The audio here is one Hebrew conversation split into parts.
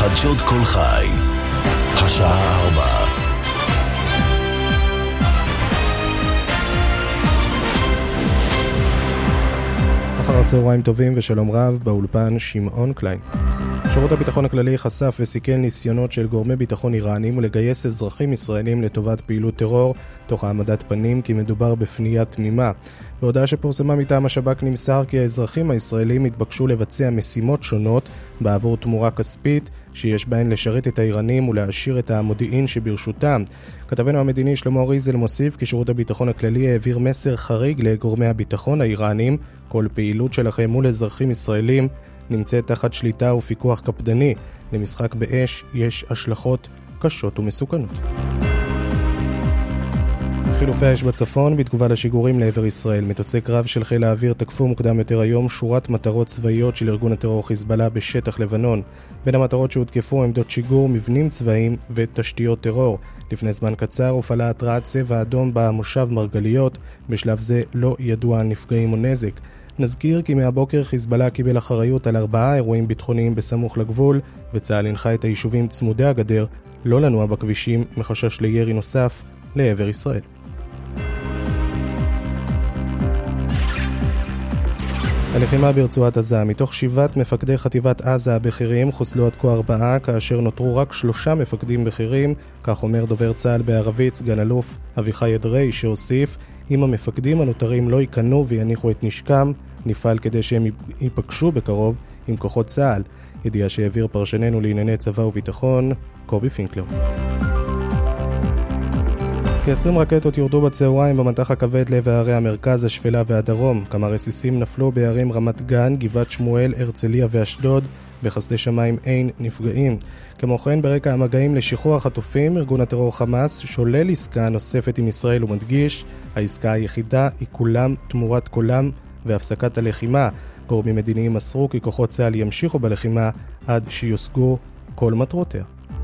חדשות כל חי, השעה 4. אחר הצהריים טובים ושלום רב, באולפן שמעון קליין. שירות הביטחון הכללי חשף וסיכל ניסיונות של גורמי ביטחון איראנים ולגייס אזרחים ישראלים לטובת פעילות טרור, תוך העמדת פנים כי מדובר בפנייה תמימה. בהודעה שפורסמה מטעם השב"כ נמסר כי האזרחים הישראלים התבקשו לבצע משימות שונות בעבור תמורה כספית, שיש בהן לשרת את האיראנים ולהשאיר את המודיעין שברשותם. כתבנו המדיני שלמה ריזל מוסיף כי שירות הביטחון הכללי העביר מסר חריג לגורמי הביטחון האיראנים: כל פעילות שלכם מול אזרחים ישראלים נמצאת תחת שליטה ופיקוח קפדני. למשחק באש יש השלכות קשות ומסוכנות. חילופי האש בצפון בתגובה לשיגורים לעבר ישראל. מטוסי קרב של חיל האוויר תקפו מוקדם יותר היום שורת מטרות צבאיות של ארגון הטרור חיזבאללה בשטח לבנון. בין המטרות שהותקפו עמדות שיגור, מבנים צבאיים ותשתיות טרור. לפני זמן קצר הופעלה התרעת צבע אדום במושב מרגליות. בשלב זה לא ידוע על נפגעים או נזק. נזכיר כי מהבוקר חיזבאללה קיבל אחריות על 4 אירועים ביטחוניים בסמוך לגבול, וצה"ל הנחה את היישובים צמודי הגדר לא לנוע בכבישים מחשש לירי נוסף לעבר ישראל. הלחימה ברצועת עזה. מתוך 7 מפקדי חטיבת עזה הבכירים חוסלו עד כה 4, כאשר נותרו רק 3 מפקדים בכירים, כך אומר דובר צה"ל בערבית סגן אלוף אביחי אדרי, שהוסיף: אם המפקדים הנותרים לא ייכנו ויניחו את נשקם, נפעל כדי שהם ייפגשו בקרוב עם כוחות צה"ל. ידיעה שהעביר פרשננו לענייני צבא וביטחון קובי פינקלר. כ-20 רקטות יורדו בצהריים במטח הכבד לעבר ערי המרכז, השפלה והדרום. כמה רסיסים נפלו בערים רמת גן, גבעת שמואל, הרצליה ואשדוד. בחסדי שמיים אין נפגעים. כמו כן, ברקע המגעים לשחרור החטופים, ארגון הטרור חמאס שולל עסקה נוספת עם ישראל ומדגיש: העסקה היחידה היא כולם תמורת כולם והפסקת הלחימה. גורמים מדיניים מסרו כי כוחות צה"ל ימשיכו בלחימה עד שיושגו כל מטרותיה.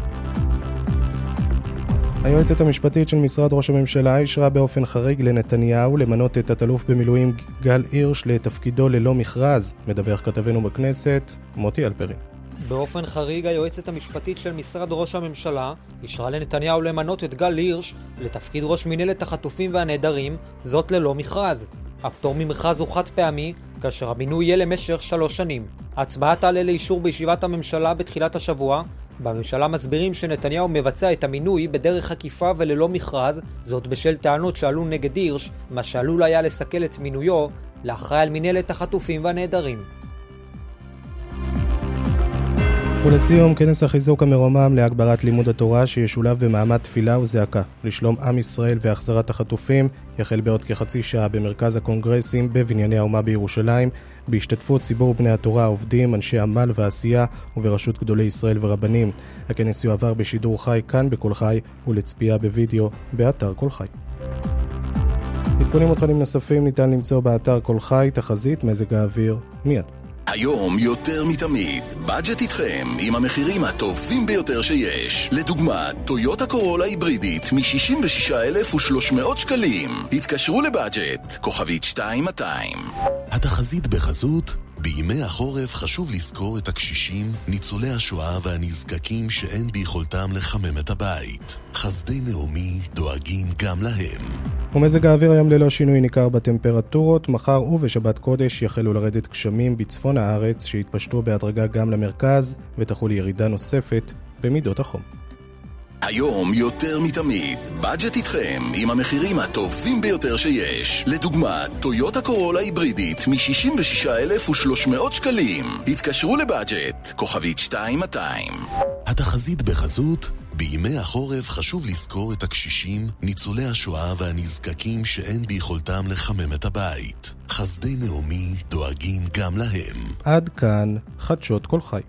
היועצת המשפטית של משרד ראש הממשלה אישרה באופן חריג לנתניהו למנות את תת-אלוף במילואים גל הירש לתפקידו ללא מכרז. מדווח כתבנו בכנסת מוטי אלפרין. באופן חריג היועצת המשפטית של משרד ראש הממשלה אישרה לנתניהו למנות את גל הירש לתפקיד ראש מינהלת החטופים והנעדרים, זאת ללא מכרז. הפטור ממכרז הוא חד פעמי, כאשר המינוי יהיה למשך 3 שנים. ההצבעה תעלה לאישור בישיבת הממשלה בתחילת השבוע. בממשלה מסבירים שנתניהו מבצע את המינוי בדרך עקיפה וללא מכרז, זאת בשל טענות שעלו נגד הירש, מה שעלול היה לסכל את מינויו לאחראי על מינהלת החטופים והנעדרים. ולסיום, כנס החיזוק המרומם להגברת לימוד התורה שישולב במעמד תפילה וזעקה לשלום עם ישראל והחזרת החטופים יחל בעוד כחצי שעה במרכז הקונגרסים בבנייני האומה בירושלים, בהשתתפות ציבור בני התורה, עובדים, אנשי עמל ועשייה ובראשות גדולי ישראל ורבנים. הכנס יועבר בשידור חי כאן בכל חי ולצפייה בווידאו באתר כל חי. עדכונים ותכנים נוספים ניתן למצוא באתר כל חי. תחזית מזג האוויר מיד. היום יותר מתמיד, בדג'ט איתכם עם המחירים הטובים ביותר שיש. לדוגמה, טויוטה קורולה היברידית מ-66,300 שקלים. התקשרו לבדג'ט, כוכבית 2200. התחזית בחזות: בימי החורף חשוב לזכור את הקשישים, ניצולי השואה והנזקקים שאין ביכולתם לחמם את הבית. חסדי נעמי דואגים גם להם. ומזג האוויר היום ללא שינוי ניכר בטמפרטורות. מחר ובשבת קודש יחלו לרדת גשמים בצפון הארץ שהתפשטו בהדרגה גם למרכז, ותחול ירידה נוספת במידות החום. היום יותר מתמיד, בדג'ט איתכם עם המחירים הטובים ביותר שיש. לדוגמה, טויוטה קורולה היברידית מ-66,300 שקלים. התקשרו לבדג'ט, כוכבית 2200. התחזית בחזות: בימי החורף חשוב לזכור את הקשישים, ניצולי השואה והנזקקים שאין ביכולתם לחמם את הבית. חסדי נעמי דואגים גם להם. עד כאן חדשות כל חי.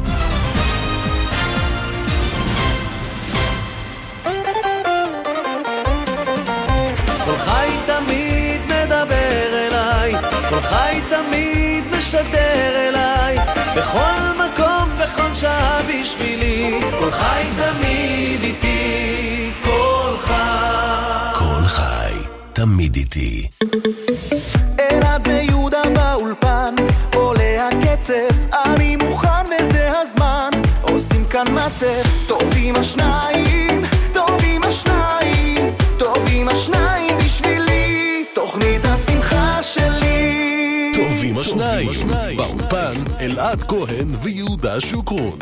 כל חי תמיד מדבר אליי, כל חי תמיד משדר אליי, בכל מקום, בכל שעה בשבילי, כל חי תמיד איתי, כל חי. כל חי, תמיד איתי. אלעד ויהודה באולפן, עולה הקצב, אני מוכן וזה הזמן, עושים כאן לצאת, טובים השניים, טובים השניים, טובים השניים בשבילי, תוכנית השמחה שלי. טובים השניים, באולפן אלעד כהן ויהודה שוקרון.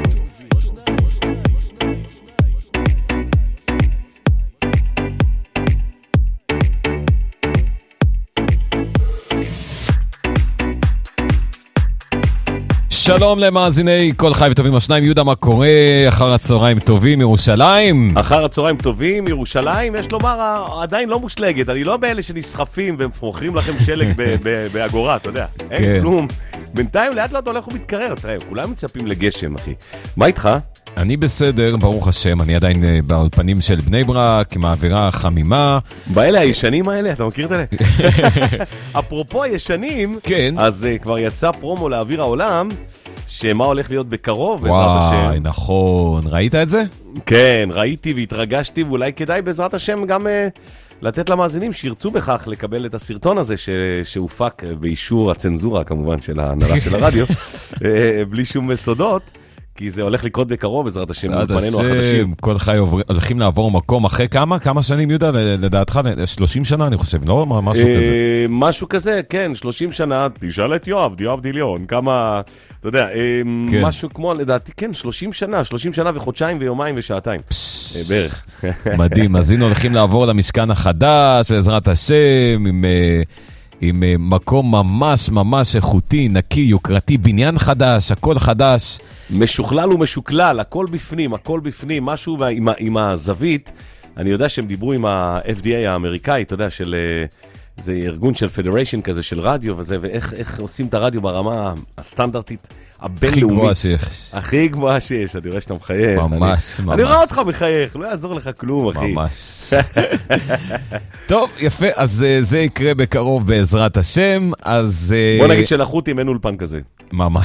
שלום למאזיני כל חי וטובים השניים. יהודה, מה קורה? אחר הצהריים טובים ירושלים. אחר הצהריים טובים ירושלים, יש לומר, עדיין לא מושלגת. אני לא באלה שנסחפים ומפרוחים לכם שלג באגורה, אתה יודע. אין כלום. בינתיים לאט לאט הולך ומתקרר. תראה, כולם מצפים לגשם, אחי. מה איתך? אני בסדר, ברוך השם. אני עדיין באולפנים של בני ברק, עם האווירה חמימה. באלה הישנים האלה, אתה מכיר את אלה? אפרופו הישנים, אז כבר יצא פרומו לאוויר העולם, שמה הולך להיות בקרוב, בעזרת השם. וואי, נכון. ראית את זה? כן, ראיתי והתרגשתי, ואולי כדאי בעזרת השם גם לתת למאזינים שירצו בכך לקבל את הסרטון הזה שהופק באישור הצנזורה, כמובן, של ההנהלה של הרדיו, בלי שום סודות. כי זה הולך לקרות בקרוב, בעזרת השם, מולפנינו החדשים. כל חי הולכים לעבור מקום אחרי כמה שנים, יהודה, לדעתך? 30 שנה, אני חושב, לא? משהו כזה. משהו כזה, כן, 30 שנה, תשאל את יואב דיליון, כמה, אתה יודע, משהו כמו, לדעתי, כן, 30 שנה וחודשיים ויומיים ושעתיים, בערך. מדהים, אז הנה הולכים לעבור למשכן החדש, בעזרת השם, עם מקום ממש ממש איכותי, נקי, יוקרתי, בניין חדש, הכל חדש. משוכלל ומשוקלל, הכל בפנים, משהו עם הזווית. אני יודע שהם דיברו עם ה-FDA האמריקאי, אתה יודע, זה ארגון של פדריישן כזה של רדיו וזה, ואיך עושים את הרדיו ברמה הסטנדרטית הבינלאומית. הכי גבוהה שיש, אני רואה שאתה מחייך. ממש. אני רואה אותך מחייך, לא יעזור לך כלום, אחי. ממש. טוב, יפה, אז זה יקרה בקרוב בעזרת השם, אז... בוא נגיד שלחותים אין אולפן כזה. ממש.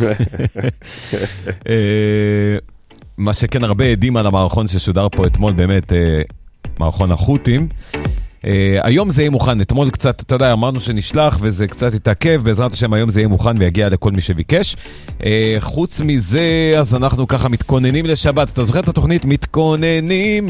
מה שכן הרבה עדים על המערכון ששודר פה אתמול, באמת, מערכון החותים. היום זה יהיה מוכן, אתמול קצת, אתה יודע, אמרנו שנשלח וזה קצת התעכב, בעזרת השם היום זה יהיה מוכן ויגיע לכל מי שביקש. חוץ מזה, אז אנחנו ככה מתכוננים לשבת, אתה זוכר את התוכנית? מתכוננים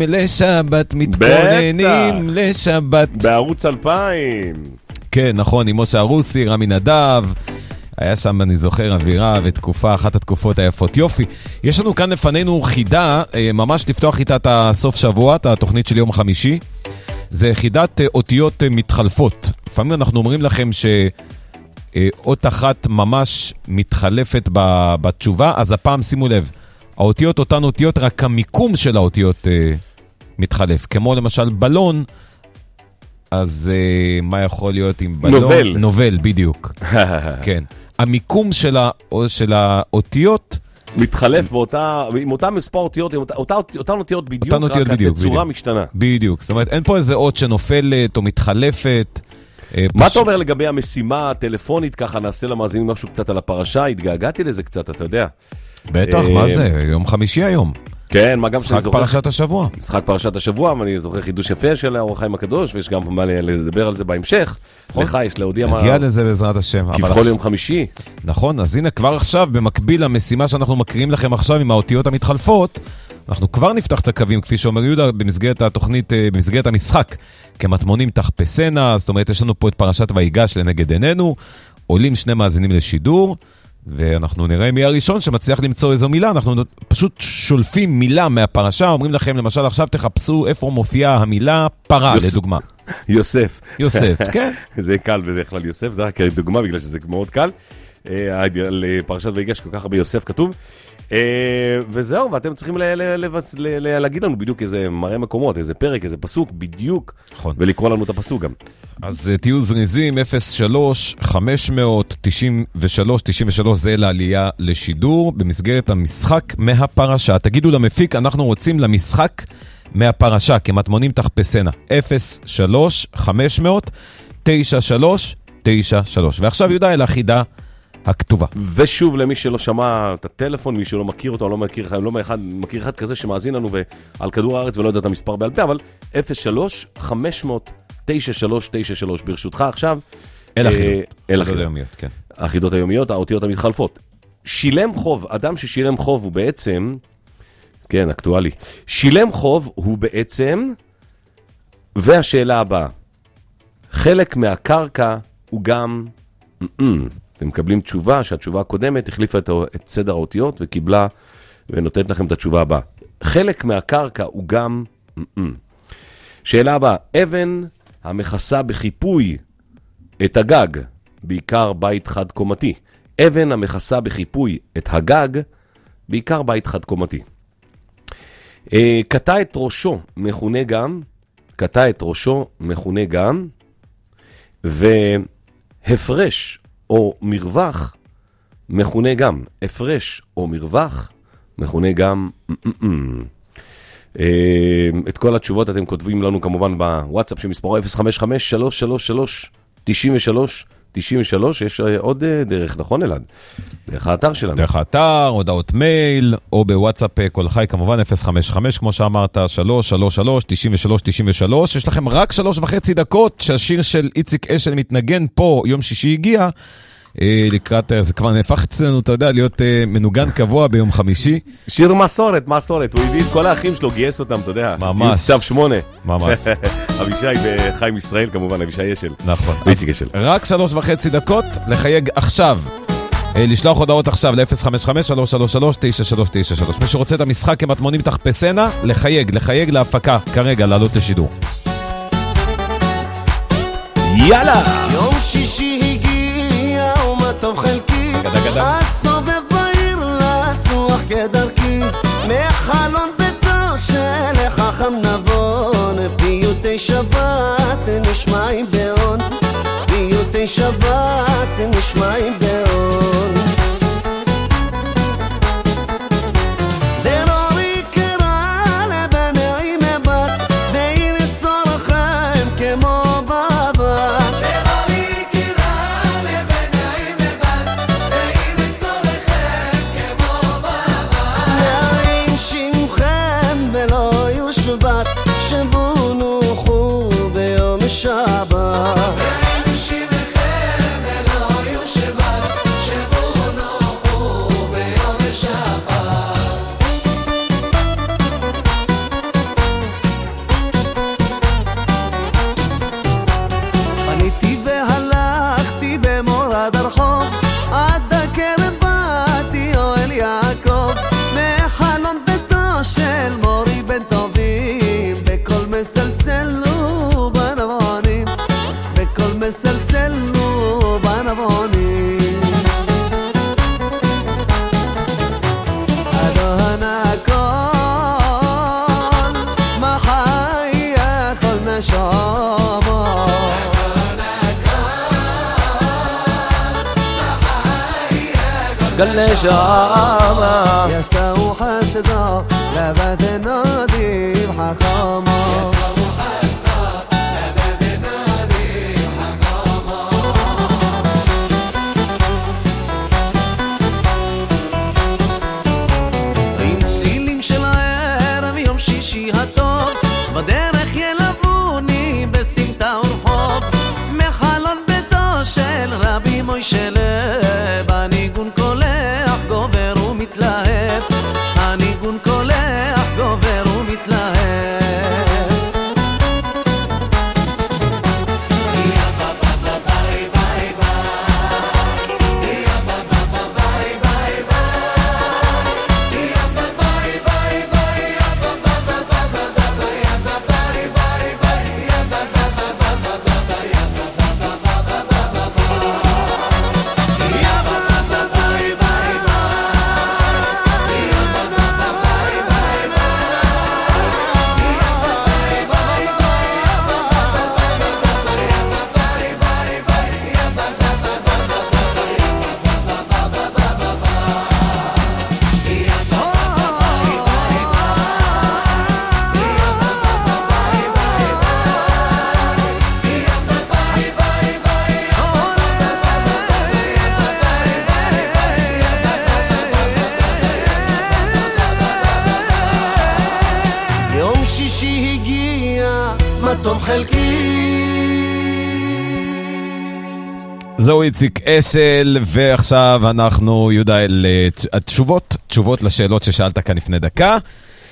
לשבת. בערוץ 2000. כן, נכון, עם משה הרוסי, רמי נדב. היה שם, אני זוכר, אווירה ותקופה, אחת התקופות היפות. יופי, יש לנו כאן לפנינו חידה, ממש לפתוח איתה את הסוף שבוע, את התוכנית של יום חמישי. זה יחידת אותיות מתחלפות. לפעמים אנחנו אומרים לכם שאות אחת ממש מתחלפת בתשובה, אז הפעם שימו לב, האותיות אותן אותיות, רק המיקום של האותיות מתחלף. כמו למשל בלון, אז מה יכול להיות עם בלון? נובל, בדיוק. כן. המיקום של האותיות מתחלף עם אותה מספר אותיות, אותן אותיות בדיוק, רק התצורה משתנה. בדיוק, זאת אומרת, אין פה איזה אות שנופלת או מתחלפת. מה אתה אומר לגבי המשימה הטלפונית, ככה נעשה למאזינים משהו קצת על הפרשה, התגעגעתי לזה קצת, אתה יודע. בטח, מה זה? יום חמישי היום. כן, מה גם שאני זוכר... פרשת השבוע. משחק פרשת השבוע, ואני זוכר חידוש יפה של האור החיים הקדוש, ויש גם מה לדבר על זה בהמשך. לך יש להודיע מה... נגיע לזה בעזרת השם. כבכל יום חמישי. נכון, אז הנה כבר עכשיו, במקביל למשימה שאנחנו מקריאים לכם עכשיו עם האותיות המתחלפות, אנחנו כבר נפתח את הקווים, כפי שאומר יהודה, במסגרת התוכנית, במסגרת המשחק, כמטמונים תחפשנה, זאת אומרת, יש לנו פה את פרשת ויגש לנגד עינינו, עולים שני מאזינים לשידור, ואנחנו נראה מי הראשון שמצליח למצוא איזו מילה, אנחנו פשוט שולפים מילה מהפרשה, אומרים לכם למשל עכשיו תחפשו איפה מופיעה המילה פרה, לדוגמה. יוסף, כן. זה קל בדרך כלל יוסף, זה רק דוגמה בגלל שזה מאוד קל. לפרשת ויגש כל כך הרבה יוסף כתוב. וזהו, ואתם צריכים להגיד לנו בדיוק איזה מראה מקומות, איזה פרק, איזה פסוק, בדיוק, ולקרוא לנו את הפסוק גם. אז תהיו זריזים, 03-593-93, זה לעלייה לשידור, במסגרת המשחק מהפרשה. תגידו למפיק, אנחנו רוצים למשחק מהפרשה, כמטמונים תחפשנה, 03-500-93-93. ועכשיו יהודה אל החידה הכתובה. ושוב, למי שלא שמע את הטלפון, מי שלא מכיר אותו, לא מכיר אחד כזה שמאזין לנו על כדור הארץ ולא יודע את המספר בעל פה, אבל 03-500-9393. ברשותך עכשיו. אל החידות. כן. החידות היומיות, האותיות המתחלפות. שילם חוב, אדם ששילם חוב הוא בעצם כן, אקטואלי. שילם חוב הוא בעצם, והשאלה הבאה, חלק מהקרקע הוא גם, אתם מקבלים תשובה, שהתשובה הקודמת החליפה את סדר האותיות וקיבלה ונותנת לכם את התשובה הבאה. חלק מהקרקע הוא גם, שאלה הבאה, אבן המכסה בחיפוי את הגג, בעיקר בית חד קומתי. אבן המכסה בחיפוי את הגג, בעיקר בית חד קומתי. קטע את ראשו מכונה גם, קטע את ראשו מכונה גם, והפרש או מרווח מכונה גם. הפרש או מרווח מכונה גם. את כל התשובות אתם כותבים לנו כמובן בוואטסאפ שמספרו 055-333-93-93. יש עוד דרך, נכון אלעד? דרך האתר שלנו. דרך האתר, הודעות מייל, או בוואטסאפ כל חי, כמובן 055, כמו שאמרת, 333-93-93. יש לכם רק 3.5 דקות שהשיר של איציק אשל מתנגן פה, יום שישי הגיע, לקראת, זה כבר נהפך אצלנו, אתה יודע, להיות מנוגן קבוע ביום חמישי. שיר מסורת, הוא הביא את כל האחים שלו, גייס אותם, אתה יודע. ממש. צו 8. ממש. אבישי וחיים ישראל, כמובן, אבישי אשל. נכון. ואיציק אשל. רק 3.5 דקות, לחייג עכשיו. לשלוח הודעות עכשיו ל-055-333-9393. מי שרוצה את המשחק כמטמונים תחפשנה, לחייג להפקה, כרגע, לעלות לשידור. יאללה! יום שישי הגיע ומה חלקי, הסובב בעיר לסוח כדרכי, מחלון ביתו של חכם נבון, פיוטי שבת נשמעים בעון, פיוטי שבת נשמעים בעון. דרורי קרא לבנעי מבת, ואי לצורכם כמו בבת. דרורי קרא לבנעי מבת, ואי לצורכם כמו בבת. נעים שמכם ולא יושבת, שבו נוחו ביום שבת. מסלסלו בנבונים, וכל מסלסלו בנבונים. אדון הכל, מה חי יכול נשמה. אדון הכל, מה חי יכול נשמה. יסעו חסדו לבת נדיב חכמה. בדרך ילבוני בסמטה ורחוב, מחלון ביתו של רבי מוישה לב, הניגון קולח גובר ומתלהב, הניגון קולח גובר ומתלהב. זהו איציק אשל, ועכשיו אנחנו, יהודה, תשובות לשאלות ששאלת כאן לפני דקה.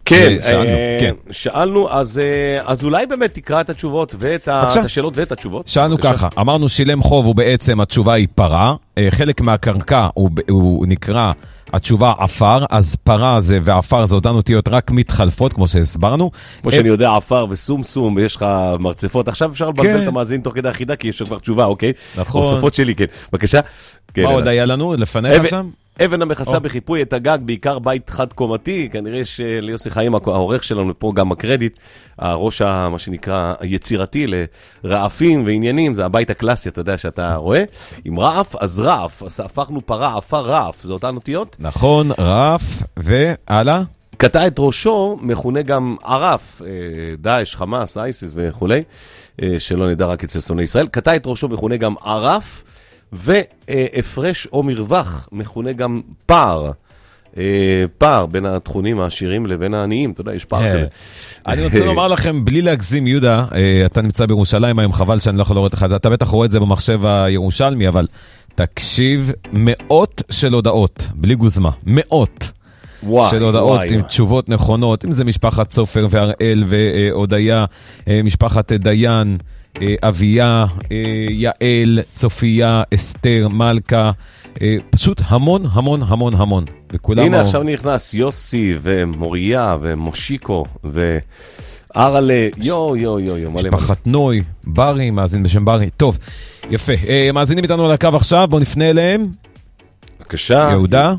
כן, שאלנו, אז אולי באמת תקרא את התשובות ואת השאלות ואת התשובות. שאלנו ככה, אמרנו שילם חוב הוא בעצם, התשובה היא פרה, חלק מהקרקע הוא נקרא התשובה עפר, אז פרה זה ועפר זה אותן אותיות רק מתחלפות, כמו שהסברנו. כמו שאני יודע, עפר וסום, ויש לך מרצפות. עכשיו אפשר לבלבל את המאזין תוך כדי החידה, כי יש כבר תשובה, אוקיי? נכון. הוספות שלי, כן. בבקשה. מה עוד היה לנו? לפניך שם? אבן המכסה בחיפוי את הגג, בעיקר בית חד קומתי, כנראה שליוסי חיים, העורך שלנו פה גם הקרדיט, הראש, מה שנקרא, היצירתי לרעפים ועניינים, זה הבית הקלאסי, אתה יודע שאתה רואה, עם רעף, אז רעף, אז הפכנו פרה, עפר רעף, זה אותן אותיות? נכון, רעף, והלאה? קטע את ראשו, מכונה גם ערף, דאעש, חמאס, אייסיס וכולי, שלא נדע רק אצל שונאי ישראל, קטע את ראשו, מכונה גם ערף, והפרש או מרווח, מכונה גם פער. פער בין התכונים העשירים לבין העניים, אתה יודע, יש פער כזה. אני רוצה לומר לכם, בלי להגזים, יהודה, אתה נמצא בירושלים היום, חבל שאני לא יכול לראות לך, אתה בטח רואה את זה במחשב הירושלמי, אבל תקשיב, מאות של הודעות, בלי גוזמה, מאות של הודעות עם תשובות נכונות, אם זה משפחת סופר והראל והודיה, משפחת דיין, אביה, יעל, צופיה, אסתר, מלכה, פשוט המון, המון, המון, המון. הנה עכשיו נכנס יוסי ומוריה ומושיקו וארלה, משפחת נוי, ברי, מאזין בשם ברי. טוב, יפה. מאזינים איתנו על הקו עכשיו, בואו נפנה אליהם. בבקשה. יהודה.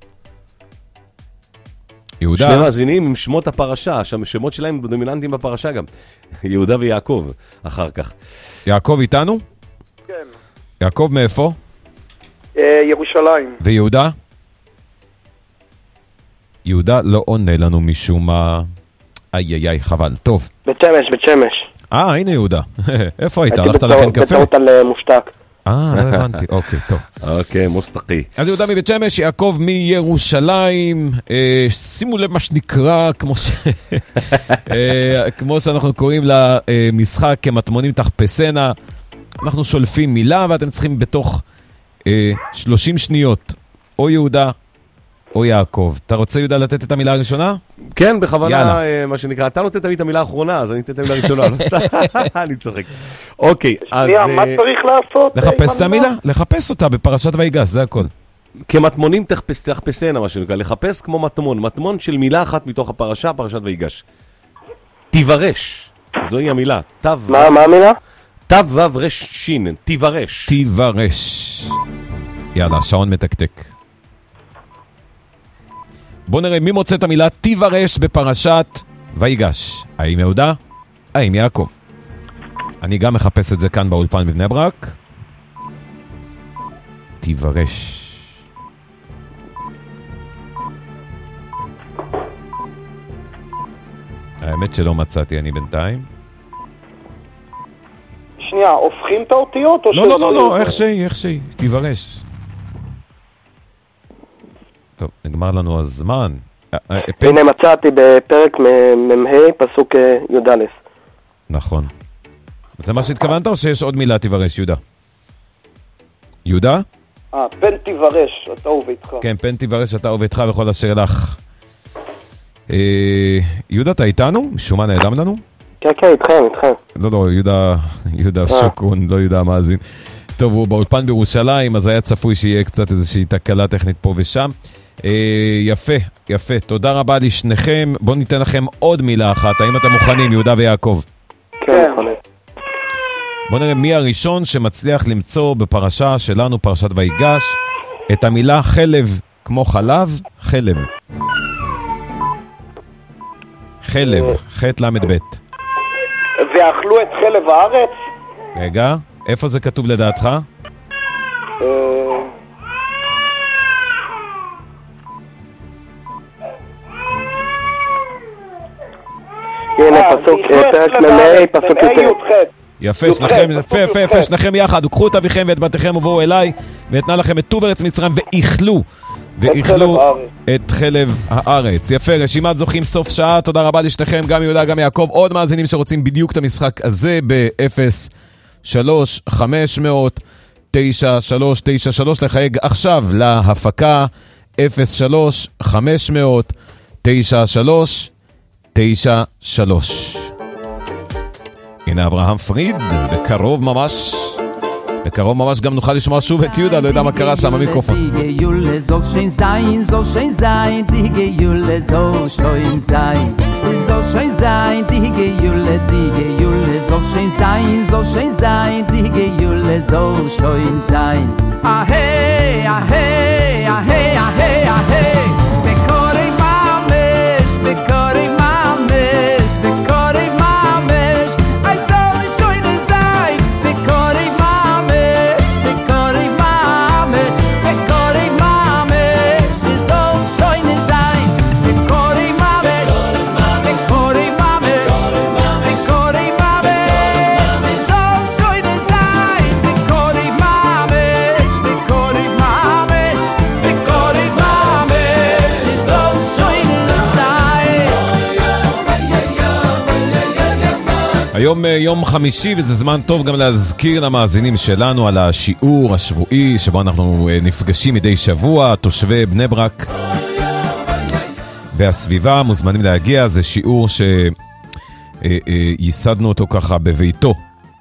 שני מאזינים עם שמות הפרשה, השמות שלהם דומיננטיים בפרשה גם. יהודה ויעקב, אחר כך. יעקב איתנו? כן. יעקב מאיפה? ירושלים. ויהודה? יהודה לא עונה לנו משום מה. איי, חבל. טוב. בית שמש. הנה יהודה. איפה היית? הלכת לכן קפה? בטעות על מושתק. לא הבנתי, אוקיי, טוב. אוקיי, מוסתקי. אז יהודה מבית שמש, יעקב מירושלים, שימו לב מה שנקרא, כמו שאנחנו קוראים למשחק כמטמונים תחפשנה, אנחנו שולפים מילה ואתם צריכים בתוך 30 שניות, או יהודה או יעקב. אתה רוצה יהודה לתת את המילה הראשונה? כן, בכוונה, מה שנקרא, אתה נותן תמיד את המילה האחרונה, אז אני אתן את המילה הראשונה, אני צוחק. אוקיי, אז... מה צריך לעשות? לחפש את המילה, לחפש אותה בפרשת ויגש, זה הכל. כמטמונים תחפשנה, מה שנקרא, לחפש כמו מטמון, מטמון של מילה אחת מתוך הפרשה, פרשת ויגש. תיברש, זוהי המילה. מה המילה? תו וו רש שין, תיברש. תיברש. יאללה, שעון מתקתק. בוא נראה מי מוצא את המילה תיברש בפרשת ויגש. האם יהודה? האם יעקב? אני גם מחפש את זה כאן באולפן בבני ברק. תיברש. האמת שלא מצאתי אני בינתיים. שנייה, הופכים את האותיות? לא, איך שהיא, תיברש. טוב, נגמר לנו הזמן. הנה מצאתי בפרק ממהי פסוק י"א. נכון. זה מה שהתכוונת או שיש עוד מילה תיברש, יהודה? יהודה? פן תיברש, אתה וביתך. כן, פן תיברש, אתה וביתך וכל אשר לך. יהודה, אתה איתנו? משום מה נעלם לנו? כן, איתכם. לא, יהודה שוקרון, לא יהודה המאזין. טוב, הוא באולפן בירושלים, אז היה צפוי שיהיה קצת איזושהי תקלה טכנית פה ושם. יפה. תודה רבה לשניכם. בואו ניתן לכם עוד מילה אחת. האם אתם מוכנים, יהודה ויעקב? כן, מוכנים. בואו נראה מי הראשון שמצליח למצוא בפרשה שלנו, פרשת ויגש, את המילה חלב כמו חלב, חלב. חלב, ח' למד ב'. ואכלו את חלב הארץ? רגע, איפה זה כתוב לדעתך? הנה פסוק, פרק ממהי, פסוק י"ח. יפה, שניכם יחד, וקחו את אביכם ואת בתיכם ובואו אליי, ואתנה לכם את טוב ארץ מצרים, ואיכלו את חלב הארץ. יפה, רשימת זוכים סוף שעה, תודה רבה לשניכם, גם יהודה, גם יעקב. עוד מאזינים שרוצים בדיוק את המשחק הזה ב-03-500-9393, לחייג עכשיו להפקה 03-500-9393. הנה אברהם פריד, בקרוב ממש גם נוכל לשמוע שוב את יהודה, לא יודע מה קרה שם המיקרופון. היום יום חמישי, וזה זמן טוב גם להזכיר למאזינים שלנו על השיעור השבועי שבו אנחנו נפגשים מדי שבוע. תושבי בני ברק והסביבה מוזמנים להגיע. זה שיעור שייסדנו אותו ככה בביתו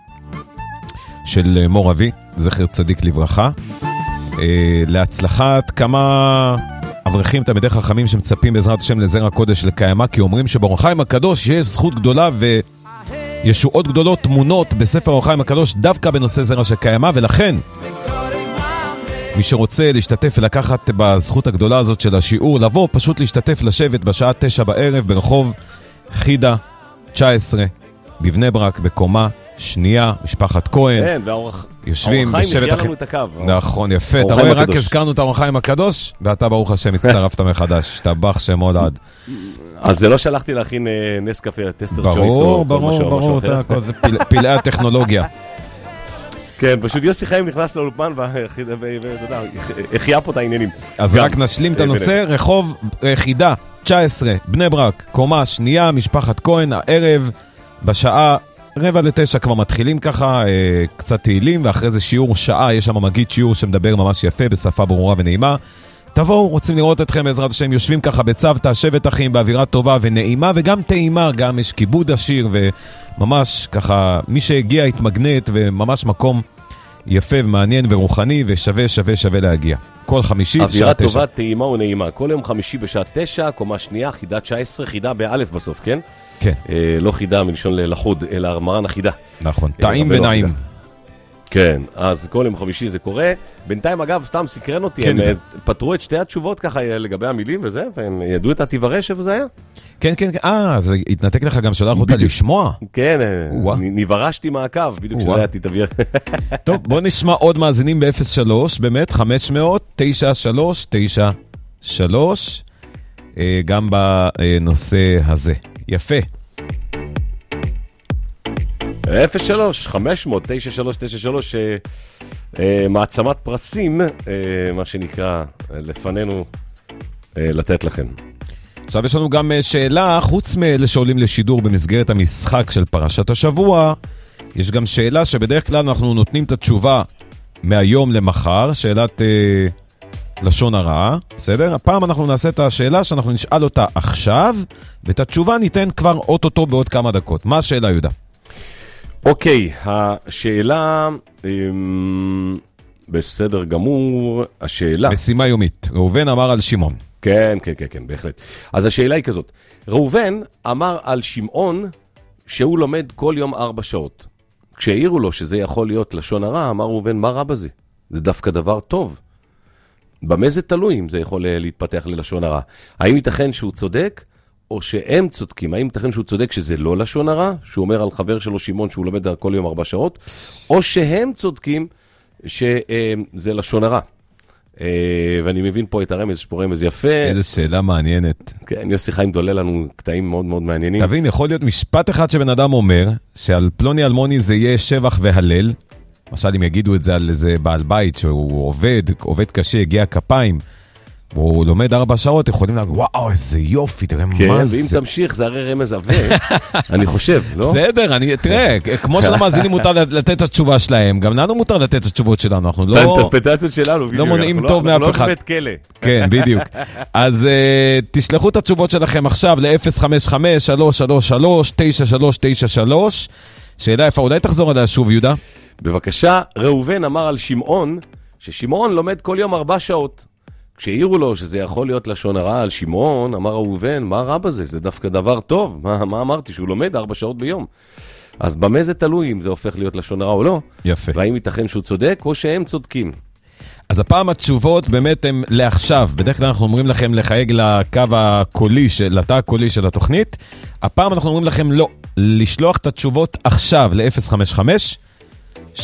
של מור אבי, זכר צדיק לברכה, להצלחת כמה אברכים תלמידי חכמים שמצפים בעזרת השם לזרע הקודש לקיימה, כי אומרים שבאור החיים הקדוש יש זכות גדולה וישועות גדולות תמונות בספר אור החיים הקדוש דווקא בנושא זרע שקיימה, ולכן מי שרוצה להשתתף ולקחת בזכות הגדולה הזאת של השיעור, לבוא פשוט להשתתף, לשבת בשעה 9 בערב ברחוב חידה 19 בבני ברק בקומה שנייה, משפחת כהן. כן, יושבים בשבט הכי... נכון, יפה. אתה רואה, רק הזכרנו את האור החיים הקדוש, ואתה ברוך השם הצטרפת מחדש. השתבח שם הולד. אז זה לא שלחתי להכין נס קפה, טסטר צ'ויס או משהו אחר. ברור, פלאי הטכנולוגיה. כן, פשוט יוסי חיים נכנס לאולפן והחייה פה את העניינים. אז רק נשלים את הנושא, רחוב חידה 19 בני ברק, קומה שנייה, משפחת כהן, הערב בשעה 8:45 כבר מתחילים ככה, קצת תהילים, ואחרי זה שיעור שעה, יש שם מגיד שיעור שמדבר ממש יפה, בשפה ברורה ונעימה. תבואו, רוצים לראות אתכם בעזרת השם, יושבים ככה בצוותא, שבט אחים, באווירה טובה ונעימה, וגם טעימה, גם יש כיבוד עשיר, וממש ככה, מי שהגיע התמגנט, וממש מקום יפה ומעניין ורוחני, ושווה להגיע. כל חמישי בשעה 9. אווירה טובה, טעימה ונעימה. כל יום חמישי בשעה 9, קומה שנייה, חידה 19, חידה באלף בסוף, כן? כן. לא חידה מלשון לחוד, אלא מרן החידה. נכון, טעים ונעים. כן, אז כל יום חמישי זה קורה. בינתיים, אגב, סתם סקרן אותי, הם פתרו את שתי התשובות ככה לגבי המילים וזה, והם ידעו את התיברש איפה זה היה? כן, זה התנתק לך גם שלח אותה לשמוע. כן, נברשתי מעקב, בדיוק שזה היה תתביר. טוב, בוא נשמע עוד מאזינים ב-03, באמת, 500-9393, גם בנושא הזה. יפה. 03-500-9393, מעצמת פרסים, מה שנקרא, לפנינו לתת לכם. עכשיו יש לנו גם שאלה, חוץ מאלה שעולים לשידור במסגרת המשחק של פרשת השבוע, יש גם שאלה שבדרך כלל אנחנו נותנים את התשובה מהיום למחר, שאלת לשון הרע, בסדר? הפעם אנחנו נעשה את השאלה שאנחנו נשאל אותה עכשיו, ואת התשובה ניתן כבר אוטוטו בעוד כמה דקות. מה השאלה, יהודה? אוקיי, השאלה, בסדר גמור, השאלה... משימה יומית, ראובן אמר על שמעון. כן, בהחלט. אז השאלה היא כזאת, ראובן אמר על שמעון שהוא לומד כל יום 4 שעות. כשהעירו לו שזה יכול להיות לשון הרע, אמר ראובן, מה רע בזה? זה דווקא דבר טוב. במה זה תלוי אם זה יכול להתפתח ללשון הרע? האם ייתכן שהוא צודק? או שהם צודקים, האם ייתכן שהוא צודק שזה לא לשון הרע, שהוא אומר על חבר שלו שמעון שהוא לומד כל יום 4 שעות, או שהם צודקים שזה לשון הרע. ואני מבין פה את הרמז, יש פה רמז יפה. איזו שאלה מעניינת. כן, יוסי חיים דולה לנו קטעים מאוד מאוד מעניינים. תבין, יכול להיות משפט אחד שבן אדם אומר, שעל פלוני אלמוני זה יהיה שבח והלל, למשל אם יגידו את זה על איזה בעל בית שהוא עובד קשה, הגיע כפיים, הוא לומד 4 שעות, יכולים להגיד, וואו, איזה יופי, תראה מה זה. כן, ואם תמשיך, זה הרי רמז עבה, אני חושב, לא? בסדר, תראה, כמו שלמאזינים מותר לתת את התשובה שלהם, גם לנו מותר לתת את התשובות שלנו, אנחנו לא... האינטרפרטציות שלנו, לא מונעים טוב מאף אחד. אנחנו לא בבית כלא. כן, בדיוק. אז תשלחו את התשובות שלכם עכשיו ל-055-333-9393. שאלה איפה, אולי תחזור עליה שוב, יהודה? בבקשה, ראובן אמר על שמעון, ששמעון לומד כל יום 4 שעות. כשהעירו לו שזה יכול להיות לשון הרע על שמעון, אמר ראובן, מה רע בזה? זה דווקא דבר טוב. מה אמרתי? שהוא לומד 4 שעות ביום. אז במה זה תלוי אם זה הופך להיות לשון הרע או לא? יפה. והאם ייתכן שהוא צודק או שהם צודקים? אז הפעם התשובות באמת הן לעכשיו. בדרך כלל אנחנו אומרים לכם לחייג לקו הקולי, לתא הקולי של התוכנית. הפעם אנחנו אומרים לכם לא, לשלוח את התשובות עכשיו ל-055-333-9393,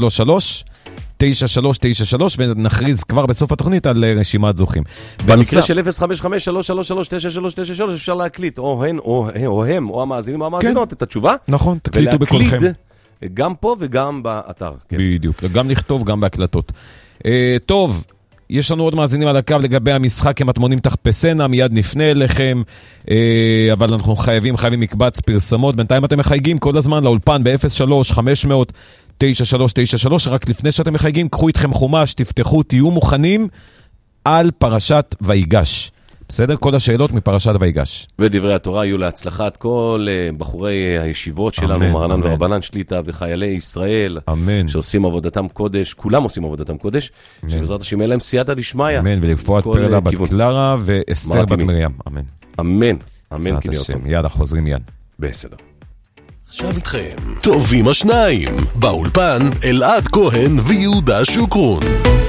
ונכריז כבר בסוף התוכנית על רשימת זוכים. במקרה של 055-333-9393 אפשר להקליט, או הם, או המאזינים או המאזינות, את התשובה. נכון, תקליטו בכולכם. ולהקליט גם פה וגם באתר. בדיוק, גם לכתוב, גם בהקלטות. טוב, יש לנו עוד מאזינים על הקו לגבי המשחק המטמונים תחפשנה, מיד נפנה אליכם, אבל אנחנו חייבים מקבץ פרסמות. בינתיים אתם מחייגים כל הזמן לאולפן ב-03-500-9393, רק לפני שאתם מחייגים, קחו איתכם חומש, תפתחו, תהיו מוכנים על פרשת ויגש. בסדר? כל השאלות מפרשת ויגש. ודברי התורה יהיו להצלחת כל בחורי הישיבות שלנו, מרנן ורבנן שליטה וחיילי ישראל, אמן. שעושים עבודתם קודש, כולם עושים עבודתם קודש, שבעזרת השם יהיה להם סייעתא דשמיא. אמן, ולפועל פרלה בת קלרה ואסתר בת מרים. אמן. אמן. אמן כי נרצה. יאללה, חוזרים מיד. בסדר. עכשיו איתכם, טובים השניים, באולפן אלעד כהן ויהודה שוקרון.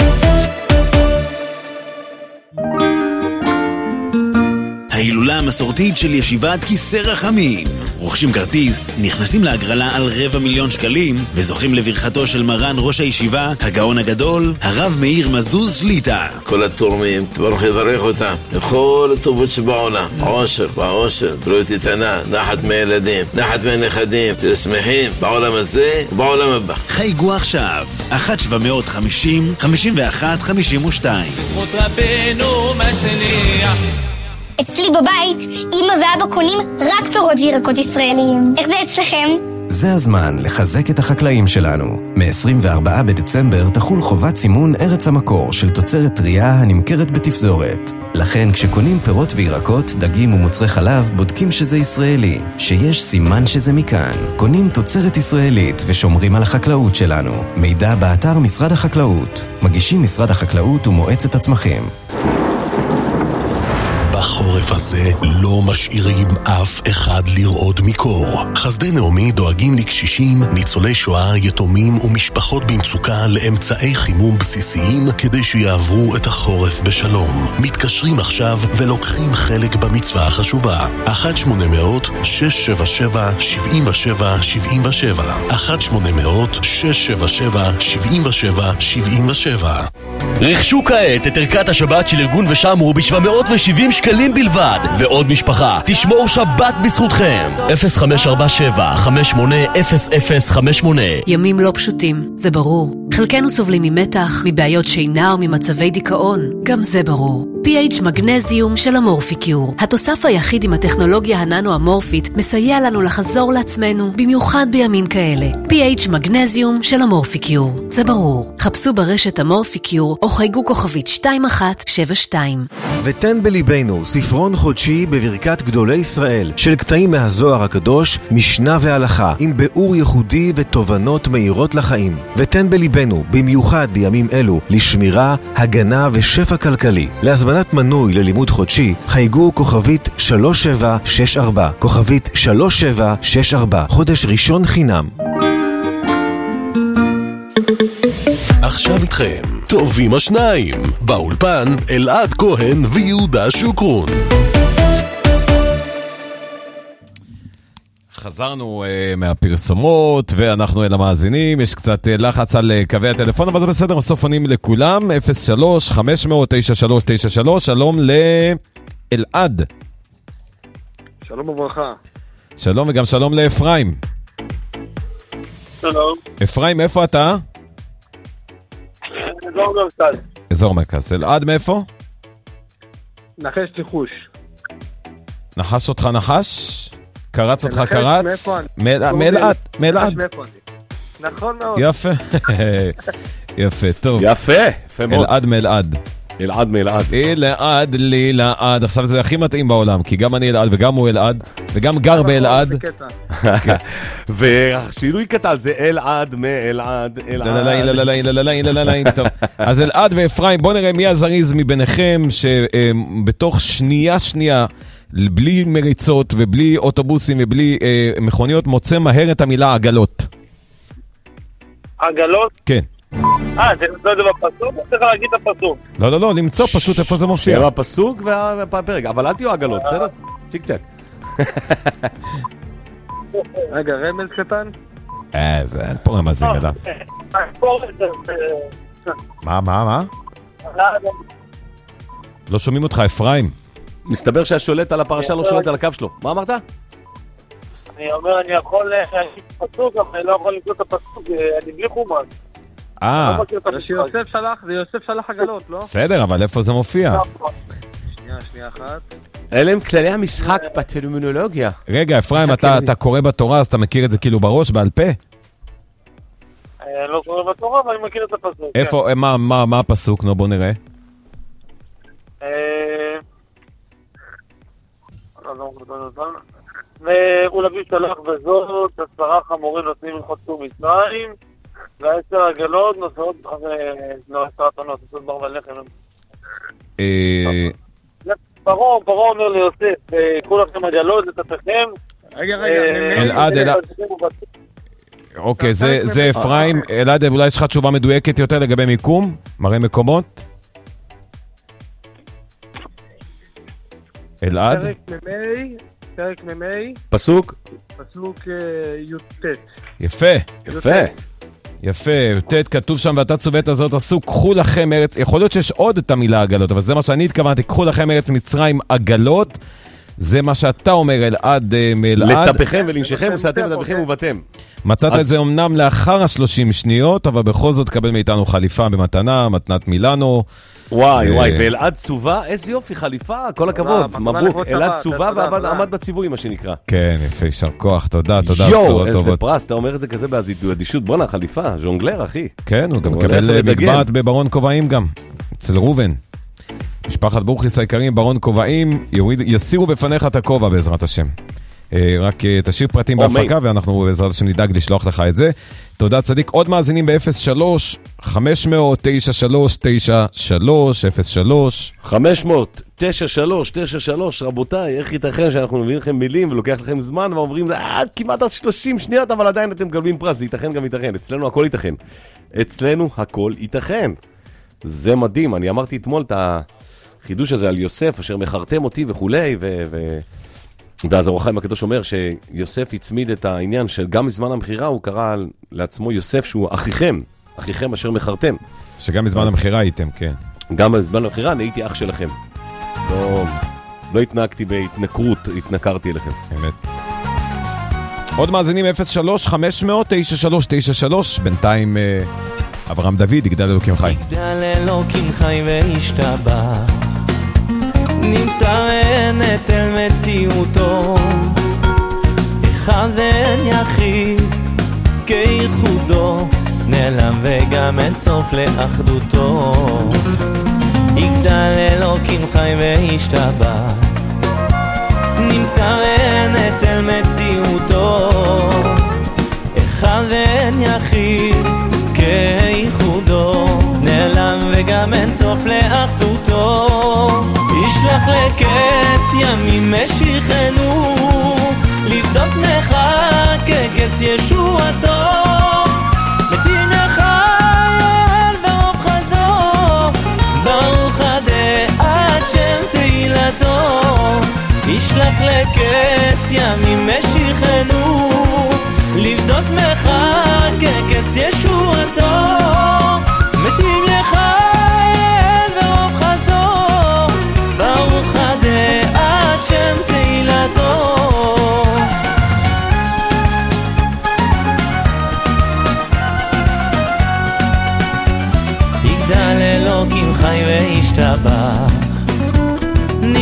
ההילולה המסורתית של ישיבת כיסא רחמים. רוכשים כרטיס, נכנסים להגרלה על 250,000 שקלים, וזוכים לברכתו של מרן ראש הישיבה, הגאון הגדול, הרב מאיר מזוז שליטה. כל התורמים, תברך יברך אותם, לכל הטובות שבעולם, עושר, בעושר, בריאות איתנה, נחת מהילדים, נחת מהנכדים, תהיו שמחים בעולם הזה ובעולם הבא. חייגו עכשיו, 1-750-51-52. בזכות רבנו מצליח. אצלי בבית, אמא ואבא קונים רק פירות וירקות ישראליים. איך זה אצלכם? זה הזמן לחזק את החקלאים שלנו. מ-24 בדצמבר תחול חובת סימון ארץ המקור של תוצרת טריה הנמכרת בתפזורת. לכן כשקונים פירות וירקות, דגים ומוצרי חלב, בודקים שזה ישראלי, שיש סימן שזה מכאן. קונים תוצרת ישראלית ושומרים על החקלאות שלנו. מידע באתר משרד החקלאות. מגישים משרד החקלאות ומועצת הצמחים. בחורף הזה לא משאירים אף אחד לרעוד מקור. חסדי נעמי דואגים לקשישים, ניצולי שואה, יתומים ומשפחות במצוקה לאמצעי חימום בסיסיים כדי שיעברו את החורף בשלום. מתקשרים עכשיו ולוקחים חלק במצווה החשובה. 1-800-677-7777 1-800-677-7777 רכשו כעת את ערכת השבת של ארגון ושמרו ב-770 שקלים בלבד, ועוד משפחה תשמור שבת בזכותכם. 0547-580058. ימים לא פשוטים, זה ברור. חלקנו סובלים ממתח, מבעיות שינה וממצבי דיכאון, גם זה ברור. pH מגנזיום של אמורפיקיור, התוסף היחיד עם הטכנולוגיה הננו-אמורפית, מסייע לנו לחזור לעצמנו, במיוחד בימים כאלה. pH מגנזיום של אמורפיקיור, זה ברור. חפשו ברשת אמורפיקיור או חייגו כוכבית 2172. ותן בליבנו, ספרון חודשי בברכת גדולי ישראל, של קטעים מהזוהר הקדוש, משנה והלכה, עם ביאור ייחודי ותובנות מהירות לחיים. ותן בליבנו, במיוחד בימים אלו, לשמירה, הגנה ושפע כלכלי. להזמנת מנוי ללימוד חודשי, חייגו כוכבית 3764, כוכבית 3764, חודש ראשון חינם. עכשיו איתכם, טובים השניים, באולפן אלעד כהן ויהודה שוקרון. חזרנו מהפרסומות ואנחנו אל המאזינים, יש קצת לחץ על קווי הטלפון, אבל זה בסדר, בסוף עונים לכולם. 03-500-9393. שלום לאלעד. שלום וברכה. שלום, וגם שלום לאפרים. שלום. אפרים, איפה אתה? אזור מרכז. אזור מרכז. אלעד מאיפה? נחש תיחוש. נחש אותך נחש? קרץ אותך קרץ? מלעד. נכון מאוד. יפה. יפה, טוב. יפה מאוד. אלעד מלעד. אלעד מלעד. אלעד לילעד. עכשיו זה הכי מתאים בעולם, כי גם אני אלעד וגם הוא אלעד, וגם גר באלעד. והשינוי קטן זה אלעד מאלעד. טוב. אז אלעד ואפרים, בוא נראה מי הזריז מביניכם, שבתוך שנייה, בלי מריצות ובלי אוטובוסים ובלי מכוניות, מוצא מהר את המילה עגלות. עגלות? כן. צריך למצוא את זה בפסוק, או צריך להגיד את הפסוק? לא, למצוא פשוט איפה זה מופיע. שיהיה בפסוק והפרק, אבל אל תהיו עגלות, בסדר? צ'יק צ'ק. רגע, רמז קטן? זה אין פה רמזים, אלא. מה? לא שומעים אותך, אפרים. מסתבר שהשולט על הפרשה לא שולט על הקו שלו. מה אמרת? אני אומר, אני יכול להגיד פסוק, אבל אני לא יכול למצוא את הפסוק, אני בלי חומש. זה יוסף שלח עגלות, לא? בסדר, אבל איפה זה מופיע? שנייה אחת. אלה הם כללי המשחק בטרמינולוגיה. רגע, אפרים, אתה קורא בתורה, אז אתה מכיר את זה כאילו בראש, בעל פה? אני לא קורא בתורה, אבל אני מכיר את הפסוק. איפה, מה הפסוק? נו, בוא נראה. ולביא שלח בזאת, 10 חמורים נוסעים לחוצו מצרים, ו10 עגלות נוסעות נוסעות בר ולחם. פרעה אומר ליוסף, קחו לכם עגלות לתתכם. רגע. אלעד. אוקיי, זה אפרים. אלעד, אולי יש לך תשובה מדויקת יותר לגבי מיקום? מראה מקומות? אלעד? פרק ממי. פסוק י"ט. יפה, י"ט כתוב שם, ואתה צוות הזאת עשו, קחו לכם ארץ, יכול להיות שיש עוד את המילה עגלות, אבל זה מה שאני התכוונתי, קחו לכם ארץ מצרים עגלות, זה מה שאתה אומר, אלעד מאלעד. לטפכם ולנשכם, ושאתם לטפכם ובתם. מצאת את זה אמנם לאחר 30 שניות, אבל בכל זאת קבל מאיתנו חליפה במתנה, מתנת מילאנו. וואי, ואלעד צובה, איזה יופי, חליפה, כל הכבוד, מברוק, אלעד צובה ועמד בציווי, מה שנקרא. כן, יפה, יישר כוח, תודה, יואו, איזה פרס, אתה אומר את זה כזה באדישות, בוא'נה, חליפה, ז'ונגלר, אחי. כן, הוא גם מקבל מגבעת בברון כובעים גם, אצל רובן. משפחת בורחיס היקרים, ברון כובעים, יסירו בפניך את הכובע בעזרת השם. רק תשאיר פרטים בהפקה, ואנחנו בעזרת השם נדאג לשלוח לך את זה. תודה צדיק. עוד מאזינים ב-03-500-9393-03 500-93-93, רבותיי, איך ייתכן שאנחנו מביאים לכם מילים ולוקח לכם זמן ואומרים, כמעט 30 שניות, אבל עדיין אתם גלבים פרס, זה ייתכן גם ייתכן, אצלנו הכל ייתכן. אצלנו הכל ייתכן. זה מדהים, אני אמרתי אתמול את החידוש הזה על יוסף, אשר מחרתם אותי וכולי, ואז אור החיים הקדוש אומר שיוסף הצמיד את העניין של גם בזמן המחירה הוא קרא לעצמו יוסף שהוא אחיכם אשר מחרתם. שגם בזמן המחירה הייתם, כן. גם בזמן המחירה אני הייתי אח שלכם. לא התנהגתי בהתנכרות, התנכרתי אליכם. אמת. עוד מאזינים 03-500-9393, בינתיים אברהם דוד, יגדל אלוקים חי. יגדל אלוקים חי וישתבח, נמצא ענת אל מציאותו, אחד אין יחיד כייחודו, נעלם וגם אין סוף לאחדותו. יגדל אלוקים חי וישתבח, נמצא ענת אל מציאותו, אחד אין יחיד כייחודו, נעלם וגם אין סוף לאחדותו. ישלח לקץ ימים משיחנו, לבדוק מחכה קץ ישועתו, מתים יחייל ברוב חסדו, ברוך הדעת של תהילתו. ישלח לקץ ימים משיחנו, לבדוק מחכה קץ ישועתו, מתים יחייל ברוב חסדו, ברוך הדעת שם תהילתו. יגדל אלוקים חי וישתבח,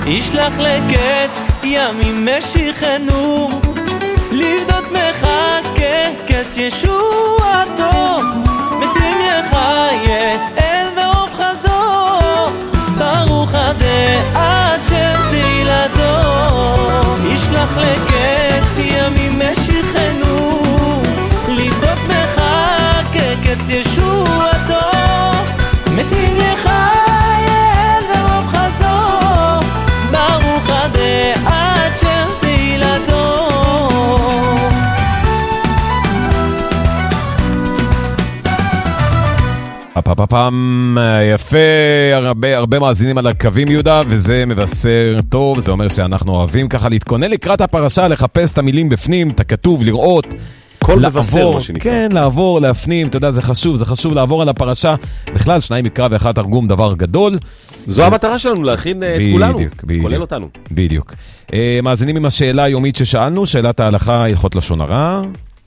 ישלח לקץ ימים משיחנו, לבדות מחכה קץ ישועתו, מתים יחיה אל ואוב חסדו, ברוך עד שם תהילתו. ישלח לקץ ימים משיחנו, לבדות מחכה קץ ישועתו, מתים יחיה אל ואוב חסדו, ברוך עד שם תהילתו. הפעם יפה, הרבה מאזינים על הקווים יהודה, וזה מבשר טוב, זה אומר שאנחנו אוהבים ככה להתכונן לקראת הפרשה, לחפש את המילים בפנים, את הכתוב, לראות, כל מבשר, מה שנקרא. כן, לעבור, להפנים, אתה יודע, זה חשוב לעבור על הפרשה. בכלל, 2 מקרא ואחד תרגום, דבר גדול. זו המטרה שלנו, להכין את כולנו, כולל אותנו. בדיוק. מאזינים עם השאלה היומית ששאלנו, שאלת ההלכה, הלכות לשון הרע.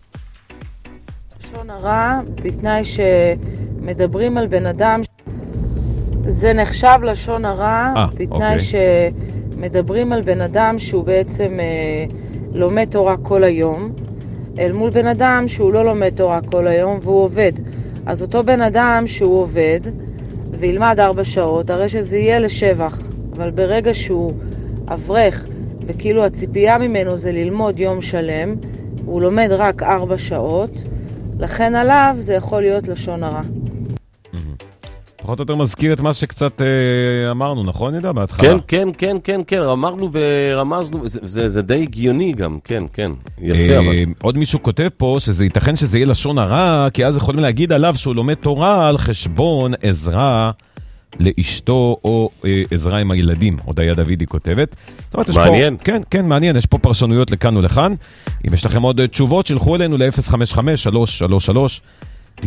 לשון הרע, בתנאי שמדברים על בן אדם, זה נחשב לשון הרע, בתנאי שמדברים על בן אדם שהוא בעצם לומד תורה כל היום, אל מול בן אדם שהוא לא לומד תורה כל היום והוא עובד. אז אותו בן אדם שהוא עובד וילמד 4 שעות, הרי שזה יהיה לשבח. אבל ברגע שהוא אברך וכאילו הציפייה ממנו זה ללמוד יום שלם, הוא לומד רק 4 שעות, לכן עליו זה יכול להיות לשון הרע. פחות או יותר מזכיר את מה שקצת אמרנו, נכון ידע? בהתחלה. כן, אמרנו ורמזנו, זה די הגיוני גם, כן, יפה אבל. עוד מישהו כותב פה שזה ייתכן שזה יהיה לשון הרע, כי אז יכולים להגיד עליו שהוא לומד תורה על חשבון עזרה לאשתו או עזרה עם הילדים, הודיה דודי כותבת. מעניין. כן, מעניין, יש פה פרשנויות לכאן ולכאן. אם יש לכם עוד תשובות, שלחו אלינו ל-055-333-93-93,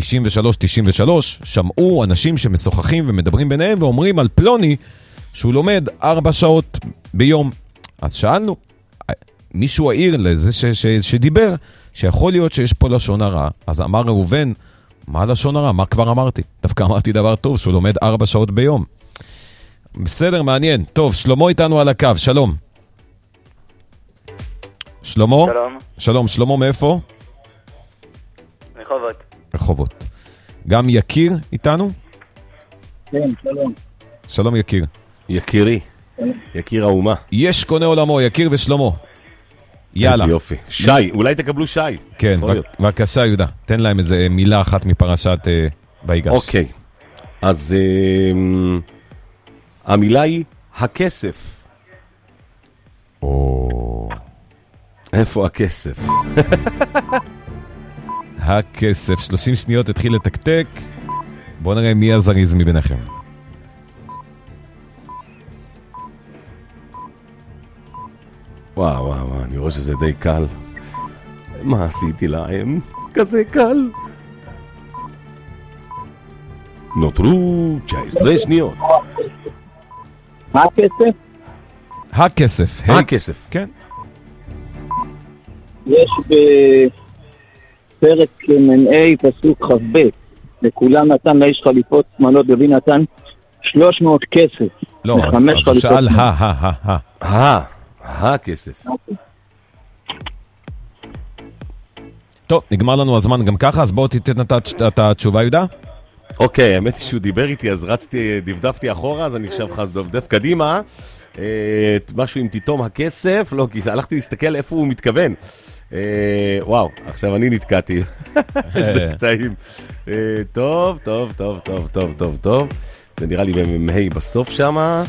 שמעו אנשים שמשוחחים ומדברים ביניהם ואומרים על פלוני שהוא לומד 4 שעות ביום. אז שאלנו, מישהו העיר לזה שדיבר, שיכול להיות שיש פה לשון הרע. אז אמר ראובן, מה לשון הרע? מה כבר אמרתי? דווקא אמרתי דבר טוב, שהוא לומד 4 שעות ביום. בסדר, מעניין. טוב, שלמה איתנו על הקו, שלום. שלמה? שלום, שלמה מאיפה? רחובות. גם יקיר איתנו? כן, שלום. שלום יקיר. יקירי, יקיר האומה. יש קונה עולמו, יקיר ושלמה. יאללה. איזה יופי. שי, אולי תקבלו שי. כן, בבקשה יהודה, תן להם איזה מילה אחת מפרשת ויגש. אוקיי, אז המילה היא הכסף. איפה הכסף? הכסף, 30 שניות התחיל לתקתק. בואו נראה מי הזריז מביניכם. וואו, אני רואה שזה די קל. מה עשיתי להם? כזה קל. נותרו 19 שניות. מה הכסף? הכסף. הכסף. כן. יש בפרק מנהי פסוק ח"ב, לכולם נתן לאיש חליפות שמאלות דוד נתן 300 כסף. לא, אז הוא שאל הכסף. טוב, נגמר לנו הזמן גם ככה, אז בואו תיתן את התשובה יהודה. אוקיי, האמת היא שהוא דיבר איתי, אז דפדפתי אחורה, אז אני עכשיו דפדף קדימה. משהו עם תיתום הכסף, לא, כי הלכתי להסתכל איפה הוא מתכוון. וואו, עכשיו אני נתקעתי. איזה קטעים. טוב. זה נראה לי במהי בסוף שמה.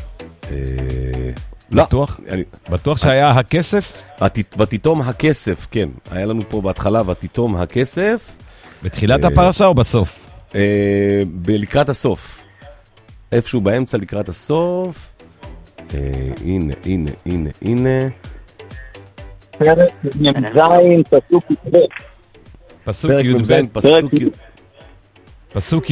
בטוח? בטוח שהיה הכסף? ותיתום הכסף, כן. היה לנו פה בהתחלה ותיתום הכסף. בתחילת הפרשה או בסוף? לקראת הסוף. איפשהו באמצע לקראת הסוף. הנה. פרק מ"ז פסוק י"ב. פסוק י"ב. פסוק י'.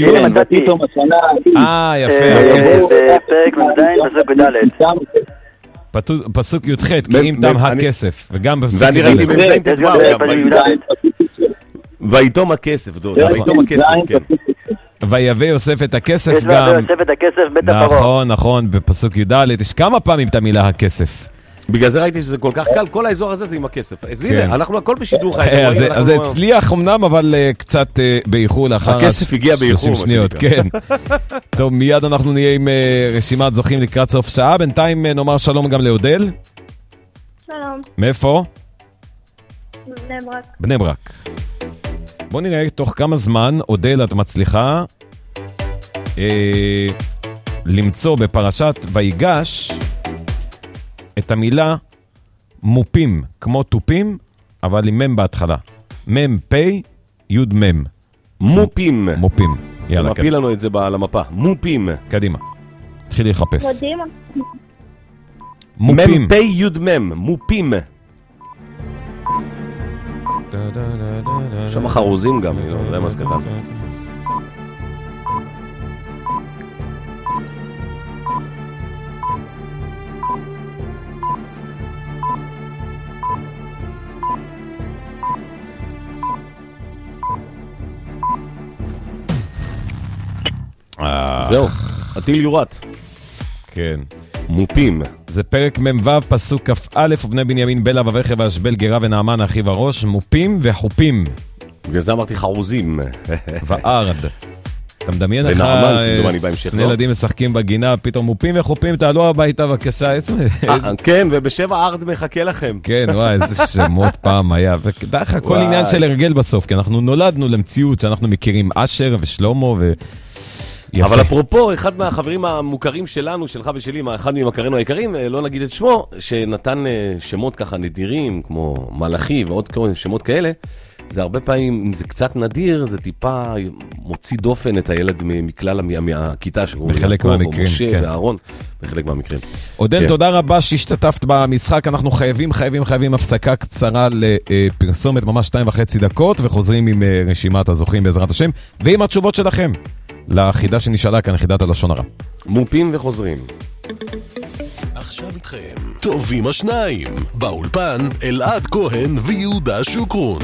יפה, הכסף. פרק מ"ז פסוק בד'. פסוק י"ח, כי אם תם הכסף, וגם בפסוק י"ד. ויתום הכסף, דוד. ויתום הכסף, כן. ויבא יוסף את הכסף יש גם. ויבא יוסף את הכסף בית הפרעה. נכון, נכון, בפסוק י"ד, יש כמה פעמים את המילה הכסף. בגלל זה ראיתי שזה כל כך קל, כל האזור הזה זה עם הכסף. אז הנה, אנחנו הכל בשידור חי. אז זה הצליח אמנם, אבל קצת באיחור לאחר הכסף הגיע באיחור. 30 שניות, כן. טוב, מיד אנחנו נהיה עם רשימת זוכים לקראת סוף שעה. בינתיים נאמר שלום גם לאודל. שלום. מאיפה? בני ברק. בני ברק. בוא נראה תוך כמה זמן, אודל, את מצליחה למצוא בפרשת ויגש את המילה מופים, כמו טופים, אבל עם מם בהתחלה. מם, פי, יוד מם. מופים. מופים. יאללה, מפיל לנו את זה על המפה. מופים. קדימה. תתחיל לחפש. קדימה. מופים. מם, פי, יוד מם. מופים. שם חרוזים גם, אני לא יודע מה זה קטן. זהו, הטיל יורת. כן. מופים. זה פרק מ"ו, פסוק כ"א, ובני בנימין בלע ורכב ואשבל גרה ונעמן אחיו הראש, מופים וחופים. בגלל זה אמרתי חרוזים. וארד. אתה מדמיין לך שני ילדים משחקים בגינה, פתאום מופים וחופים, תעלו הביתה בבקשה. כן, ובשבע ארד מחכה לכם. כן, וואי, איזה שמות פעם היה. ודרך הכל עניין של הרגל בסוף, כי אנחנו נולדנו למציאות שאנחנו מכירים אשר ושלומו יפה. אבל אפרופו, אחד מהחברים המוכרים שלנו, שלך ושלי, אחד ממכרינו היקרים, לא נגיד את שמו, שנתן שמות ככה נדירים, כמו מלאכי ועוד שמות כאלה, זה הרבה פעמים, אם זה קצת נדיר, זה טיפה מוציא דופן את הילד מכלל מהכיתה, שהוא בחלק מהמקרים, משה כן. ואהרון, בחלק מהמקרים. עודל, כן. תודה רבה שהשתתפת במשחק, אנחנו חייבים הפסקה קצרה לפרסומת, ממש 2.5 דקות, וחוזרים עם רשימת הזוכים בעזרת השם, ועם התשובות שלכם. לחידה שנשאלה כאן, חידת הלשון הרע. מופים וחוזרים. עכשיו איתכם, טובים השניים, באולפן אלעד כהן ויהודה שוקרון.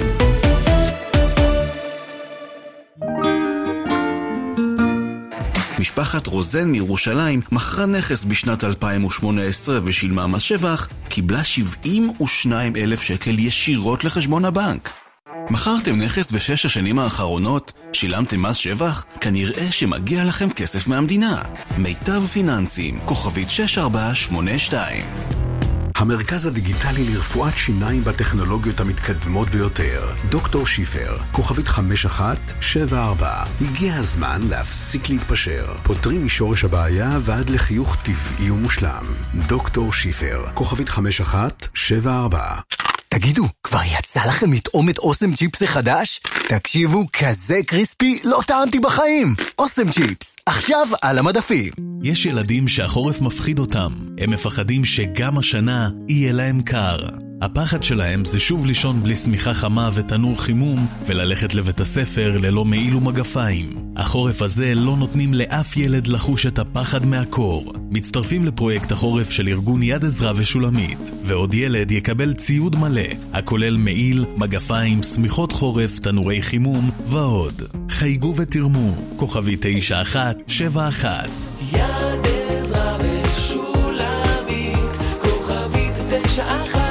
משפחת רוזן מירושלים מכרה נכס בשנת 2018 ושילמה מס שבח, קיבלה 72,000 שקל ישירות לחשבון הבנק. מכרתם נכס בשש השנים האחרונות? שילמתם מס שבח? כנראה שמגיע לכם כסף מהמדינה. מיטב פיננסים, כוכבית 6482. המרכז הדיגיטלי לרפואת שיניים בטכנולוגיות המתקדמות ביותר, דוקטור שיפר, כוכבית 5174. הגיע הזמן להפסיק להתפשר. פותרים משורש הבעיה ועד לחיוך טבעי ומושלם. דוקטור שיפר, כוכבית 5174. תגידו, כבר יצא לכם לטעום את אוסם צ'יפס החדש? תקשיבו, כזה קריספי לא טעמתי בחיים. אוסם צ'יפס, עכשיו על המדפים. יש ילדים שהחורף מפחיד אותם. הם מפחדים שגם השנה יהיה להם קר. הפחד שלהם זה שוב לישון בלי סמיכה חמה ותנור חימום, וללכת לבית הספר ללא מעיל ומגפיים. החורף הזה לא נותנים לאף ילד לחוש את הפחד מהקור. מצטרפים לפרויקט החורף של ארגון יד עזרא ושולמית, ועוד ילד יקבל ציוד מלא, הכולל מעיל, מגפיים, סמיכות חורף, תנורי חימום ועוד. חייגו ותרמו, כוכבי 9171. יד עזרא ושולמית, כוכבית 9171.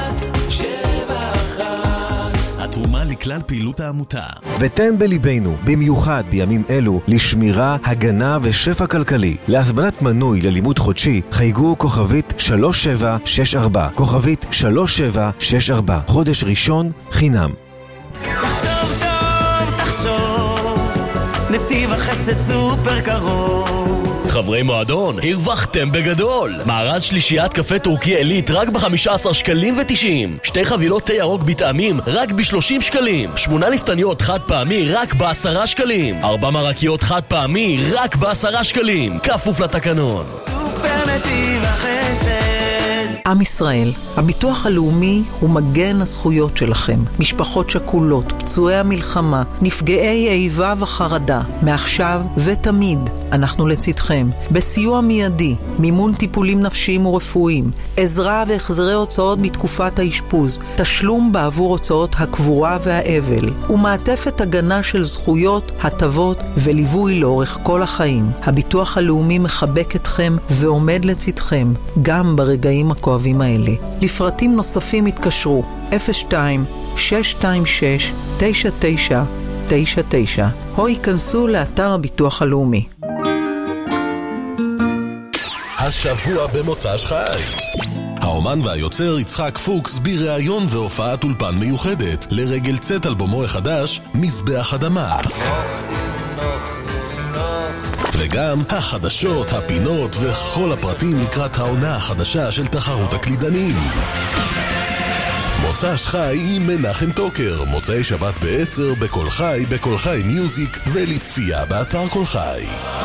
התרומה לכלל פעילות העמותה. ותן בליבנו, במיוחד בימים אלו, לשמירה, הגנה ושפע כלכלי. להזמנת מנוי ללימוד חודשי, חייגו כוכבית 3764, כוכבית 3764, חודש ראשון חינם. תחשוב טוב, תחשוב, נתיב החסד סופר קרוב. חברי מועדון, הרווחתם בגדול. מארז שלישיית קפה טורקי אלית רק ב-15 שקלים ו90. 2 חבילות תה ירוק בטעמים רק ב-30 שקלים. 8 לפתניות חד פעמי רק ב-10 שקלים. 4 מרקיות חד פעמי רק ב-10 שקלים. כפוף לתקנון. סופר נתיב החסד. עם ישראל, הביטוח הלאומי הוא מגן הזכויות שלכם. משפחות שכולות, פצועי המלחמה, נפגעי איבה וחרדה. מעכשיו ותמיד אנחנו לצדכם. בסיוע מיידי, מימון טיפולים נפשיים ורפואיים, עזרה והחזרי הוצאות בתקופת האשפוז, תשלום בעבור הוצאות הקבורה והאבל, ומעטפת הגנה של זכויות, הטבות וליווי לאורך כל החיים. הביטוח הלאומי מחבק אתכם ועומד לצדכם, גם ברגעים הכואבים האלה. לפרטים נוספים התקשרו 02-626-9999 או ייכנסו לאתר הביטוח הלאומי. השבוע במוצ"ש חי. האומן והיוצר יצחק פוקס בראיון והופעת אולפן מיוחדת לרגל צאת אלבומו החדש, מזבח אדמה. וגם החדשות, הפינות וכל הפרטים לקראת העונה החדשה של תחרות הקלידנים. מוצ"ש חי עם מנחם טוקר, מוצאי שבת ב-10 בכל חי, בכל חי מיוזיק ולצפייה באתר כל חי.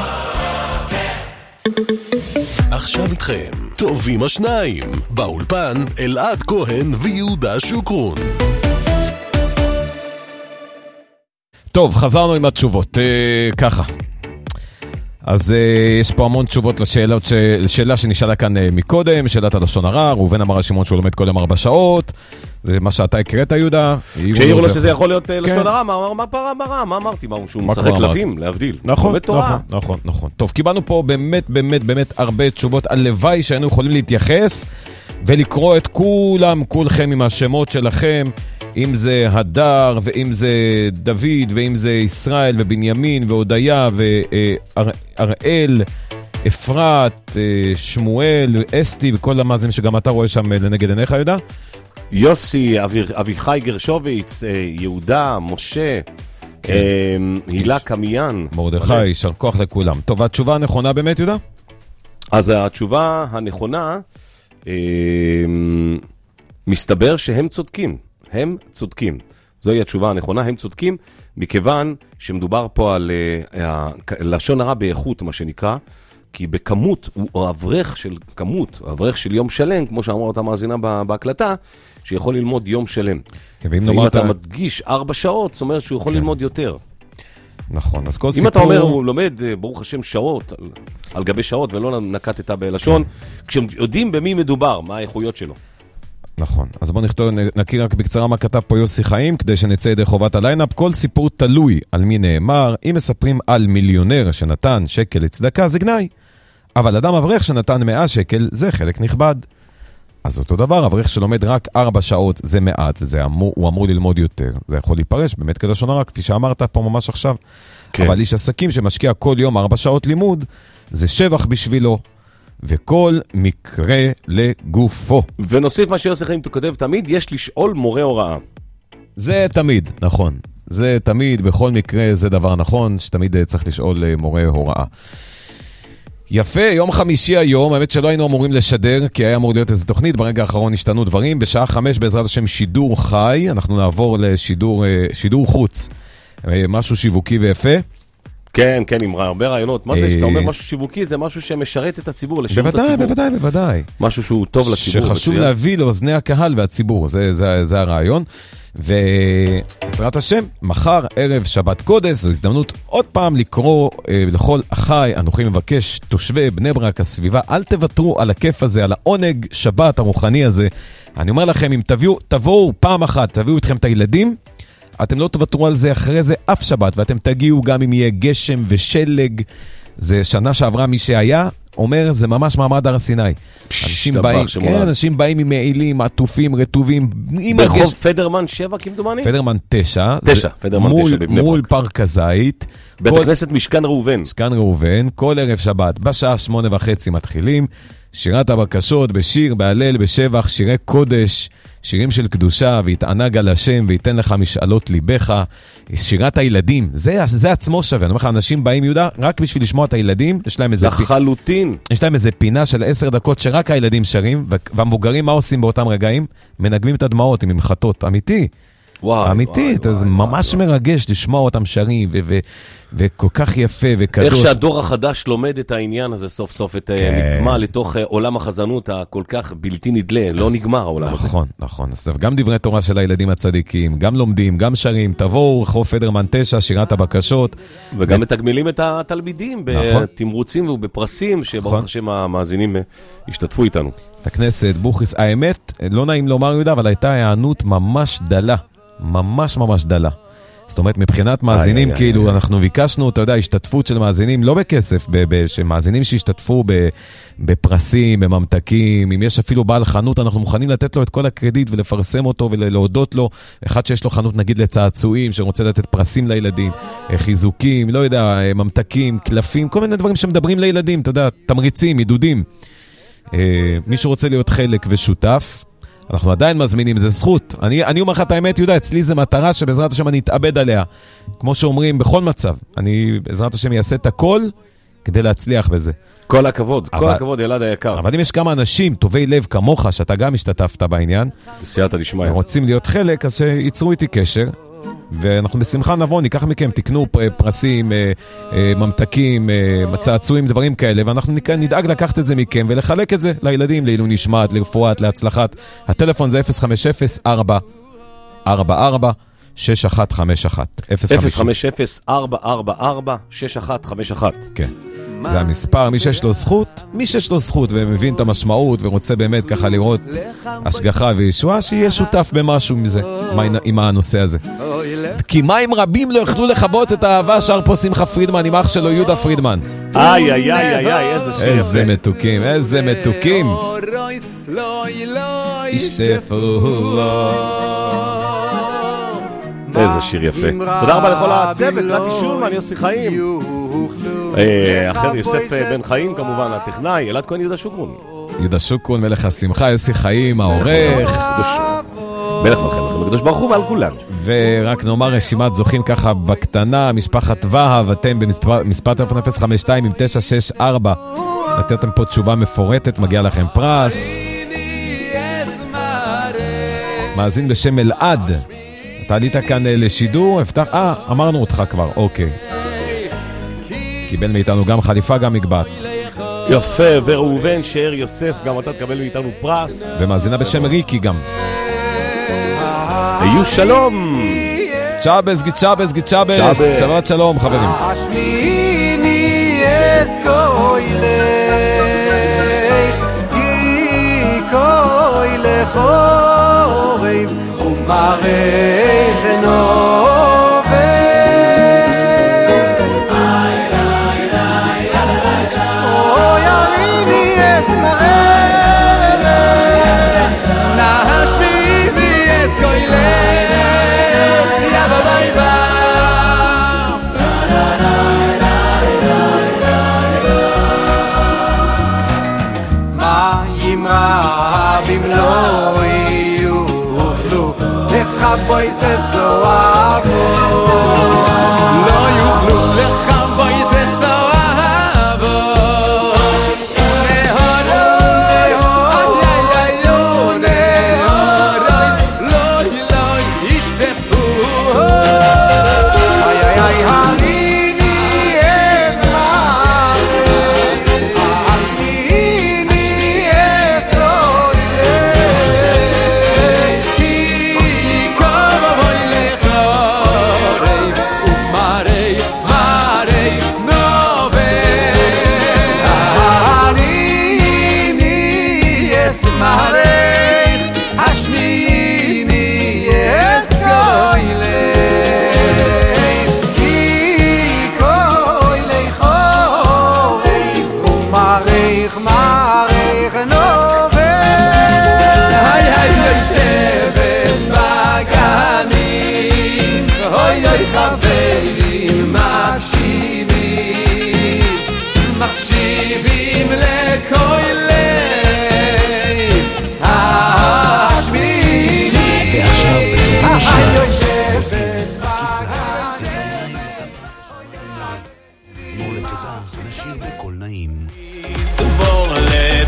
עכשיו איתכם, טובים השניים, באולפן אלעד כהן ויהודה שוקרון. טוב, חזרנו עם התשובות, ככה. אז יש פה המון תשובות לשאלה שנשאלה כאן מקודם, שאלת הלשון הרע, ראובן אמר על שמעון שהוא לומד כל יום 4 שעות, זה מה שאתה הקראת יהודה. כשהעירו לו שזה יכול להיות לשון הרע, מה פרה, מה אמרתי? שהוא משחק כלבים, להבדיל. נכון. טוב, קיבלנו פה באמת הרבה תשובות, הלוואי שהיינו יכולים להתייחס ולקרוא את כולכם עם השמות שלכם, אם זה הדר, ואם זה דוד, ואם זה ישראל, ובנימין, והודיה, ואראל, אפרת, שמואל, אסתי, וכל המאזים שגם אתה רואה שם לנגד עיניך, יהודה? יוסי, אביחי גרשוביץ, יהודה, משה, הילה קמיין. מרדכי, יישר כוח לכולם. טוב, התשובה הנכונה באמת, יהודה? אז התשובה הנכונה, מסתבר שהם צודקים. הם צודקים. זוהי התשובה הנכונה, הם צודקים, מכיוון שמדובר פה על לשון הרע באיכות, מה שנקרא, כי בכמות, הוא אברך של כמות, אברך של יום שלם, כמו שאמרה אותה מאזינה בהקלטה, שיכול ללמוד יום שלם. ואם אתה מדגיש 4 שעות, זאת אומרת שהוא יכול ללמוד יותר. נכון, אז כל סיפור... אם אתה אומר, הוא לומד, ברוך השם, שעות, על גבי שעות, ולא נקטת בלשון, כשהם יודעים במי מדובר, מה האיכויות שלו. נכון, אז בוא נכיר רק בקצרה מה כתב פה יוסי חיים, כדי שנצא ידי חובת הליינאפ. כל סיפור תלוי על מי נאמר. אם מספרים על מיליונר שנתן שקל לצדקה, זה גנאי. אבל אדם אברך שנתן 100 שקל, זה חלק נכבד. אז אותו דבר, אברך שלומד רק 4 שעות, זה מעט, הוא אמור ללמוד יותר. זה יכול להיפרש באמת כלשון הרע, כפי שאמרת פה ממש עכשיו. כן. אבל איש עסקים שמשקיע כל יום 4 שעות לימוד, זה שבח בשבילו. וכל מקרה לגופו. ונוסיף מה שיוסי חיים כותב תמיד, יש לשאול מורה הוראה. זה תמיד, נכון. זה תמיד, בכל מקרה זה דבר נכון, שתמיד צריך לשאול מורה הוראה. יפה, יום חמישי היום, האמת שלא היינו אמורים לשדר, כי היה אמור להיות איזו תוכנית, ברגע האחרון השתנו דברים, בשעה 5 בעזרת השם שידור חי, אנחנו נעבור לשידור חוץ, משהו שיווקי ויפה. כן, עם הרבה רעיונות. מה זה, שאתה אומר משהו שיווקי, זה משהו שמשרת את הציבור, לשרת את הציבור. בוודאי. משהו שהוא טוב לציבור. שחשוב להביא לאוזני הקהל והציבור, זה הרעיון. ובעזרת השם, מחר ערב שבת קודש, זו הזדמנות עוד פעם לקרוא לכל אחי, אנוכי מבקש, תושבי בני ברק, הסביבה, אל תוותרו על הכיף הזה, על העונג שבת הרוחני הזה. אני אומר לכם, אם תבואו פעם אחת, תביאו אתכם את הילדים, אתם לא תוותרו על זה אחרי זה אף שבת, ואתם תגיעו גם אם יהיה גשם ושלג. זה שנה שעברה מי שהיה, אומר, זה ממש מעמד הר סיני. אנשים באים עם מעילים, עטופים, רטובים. ברחוב פדרמן 7, כמדומני? פדרמן 9. פדרמן 9 בבני ברק. מול פארק הזית. בית הכנסת משכן ראובן. משכן ראובן, כל ערב שבת, בשעה 8:30 מתחילים. שירת הבקשות בשיר, בהלל, בשבח, שירי קודש, שירים של קדושה, והתענג על השם, ויתן לך משאלות ליבך, שירת הילדים, זה עצמו שווה. אני אומר לך, אנשים באים יהודה, רק בשביל לשמוע את הילדים, יש להם איזה... לחלוטין. יש להם איזה פינה של 10 דקות, שרק הילדים שרים, והמבוגרים מה עושים באותם רגעים? מנגבים את הדמעות עם מחטות, אמיתי. אמיתית, זה ממש מרגש לשמוע אותם שרים, וכל כך יפה וקדוש. איך שהדור החדש לומד את העניין הזה סוף סוף, את נטמע לתוך עולם החזנות הכל כך בלתי נדלה, לא נגמר העולם הזה. נכון, נכון. אז גם דברי תורה של הילדים הצדיקים, גם לומדים, גם שרים, תבואו רחוב פדרמן 9, שירת הבקשות. וגם מתגמלים את התלמידים בתמרוצים ובפרסים, שברוך השם המאזינים השתתפו איתנו. את הכנסת, בוכריס, האמת, לא נעים לומר יהודה, אבל הייתה הענות ממש דלה. ממש ממש דלה. זאת אומרת, מבחינת מאזינים, כאילו, אנחנו ביקשנו, אתה יודע, השתתפות של מאזינים, לא בכסף, שמאזינים שהשתתפו בפרסים, בממתקים, אם יש אפילו בעל חנות, אנחנו מוכנים לתת לו את כל הקרדיט ולפרסם אותו ולהודות לו, אחד שיש לו חנות, נגיד, לצעצועים, שרוצה לתת פרסים לילדים, חיזוקים, לא יודע, ממתקים, קלפים, כל מיני דברים שמדברים לילדים, אתה יודע, תמריצים, עידודים. מי שרוצה להיות חלק ושותף, אנחנו עדיין מזמינים, זה זכות. אני אומר לך את האמת, יהודה, אצלי זה מטרה שבעזרת השם אני אתאבד עליה. כמו שאומרים, בכל מצב. אני בעזרת השם אעשה את הכל כדי להצליח בזה. כל הכבוד, כל הכבוד, ילד היקר. אבל אם יש כמה אנשים, טובי לב כמוך, שאתה גם השתתפת בעניין, בסייעתא דשמיא, רוצים להיות חלק, אז שיצרו איתי קשר. ואנחנו בשמחה נבוא, ניקח מכם, תקנו פרסים, ממתקים, צעצועים, דברים כאלה, ואנחנו נדאג לקחת את זה מכם ולחלק את זה לילדים, לעילוי נשמת, לרפואת, להצלחת. הטלפון זה 050-444-6151. 050-444-6151. כן. זה המספר, מי שיש לו זכות ומבין את המשמעות ורוצה באמת ככה לראות השגחה וישועה, שיהיה שותף במשהו מזה, עם הנושא הזה. כי מים רבים לא יכלו לחבות את האהבה, שר פה שמחה פרידמן עם אח שלו יהודה פרידמן. איי, איי, איי, איי, איזה שיר יפה. איזה מתוקים, איזה מתוקים. איזה שיר יפה. תודה רבה לכל הצוות, נתי שולמן, יוסי חיים. אחר יוסף בן חיים כמובן, הטכנאי, אלעד כהן, יהודה שוקרון. יהודה שוקרון, מלך השמחה, יוסי חיים, העורך. מלך מלכם, הקדוש ברוך הוא ועל כולם. ורק נאמר רשימת זוכים ככה בקטנה, משפחת והב, אתם במספר טלפון 052 עם 964. נתתם פה תשובה מפורטת, מגיע לכם פרס. מאזין בשם אלעד. אתה עלית כאן לשידור, אמרנו אותך כבר, אוקיי. קיבל מאיתנו גם חליפה, גם מגבעת. יפה, וראובן שער יוסף, גם אתה תקבל מאיתנו פרס. ומאזינה בשם ריקי גם. היו שלום. צ'אבס, גיצ'אבס, גיצ'אבס. שבת שלום, חברים. השמיני אסקוי לך, גיקוי לחורב, ומערך נובד. בוי זה זוהבו לא יוכלו לך בוי זה זוהבו נהורוי נהורוי נהורוי לא ישתפו איי איי איי הריני אזמר השמיני אזרוי חברים מקשיבים לקוילי השמיני ועכשיו בכיוון השעה זמור לתודה, אנשים בקול נעים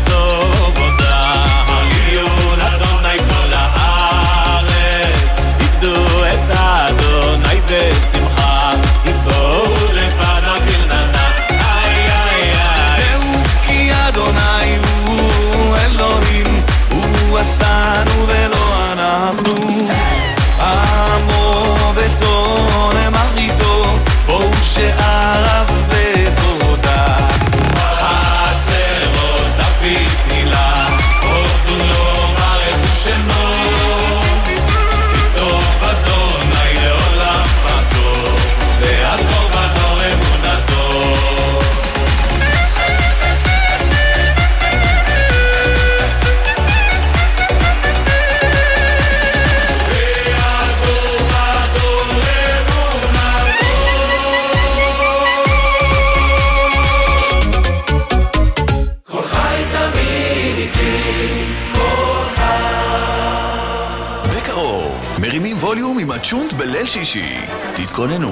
ווליום עם הצ'ונט בליל שישי. תתכוננו.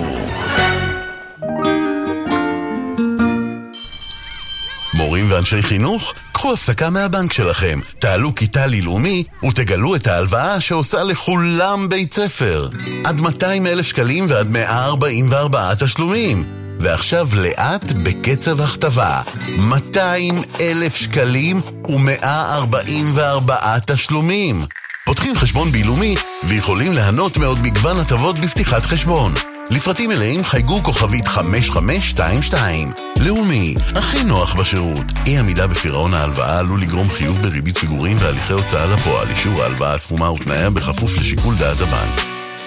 מורים ואנשי חינוך, קחו הפסקה מהבנק שלכם, תעלו כיתה ללאומי ותגלו את ההלוואה שעושה לכולם בית ספר. עד 200,000 שקלים ועד 144 תשלומים. ועכשיו לאט בקצב הכתבה, 200,000 שקלים ו144 תשלומים. פותחים חשבון בינלאומי ויכולים ליהנות מעוד מגוון הטבות בפתיחת חשבון. לפרטים מלאים חייגו כוכבית 5522. לאומי, הכי נוח בשירות. אי עמידה בפירעון ההלוואה עלול לגרום חיוב בריבית פיגורים והליכי הוצאה לפועל. אישור ההלוואה, סכומה ותנאיה בכפוף לשיקול דעת הבנק.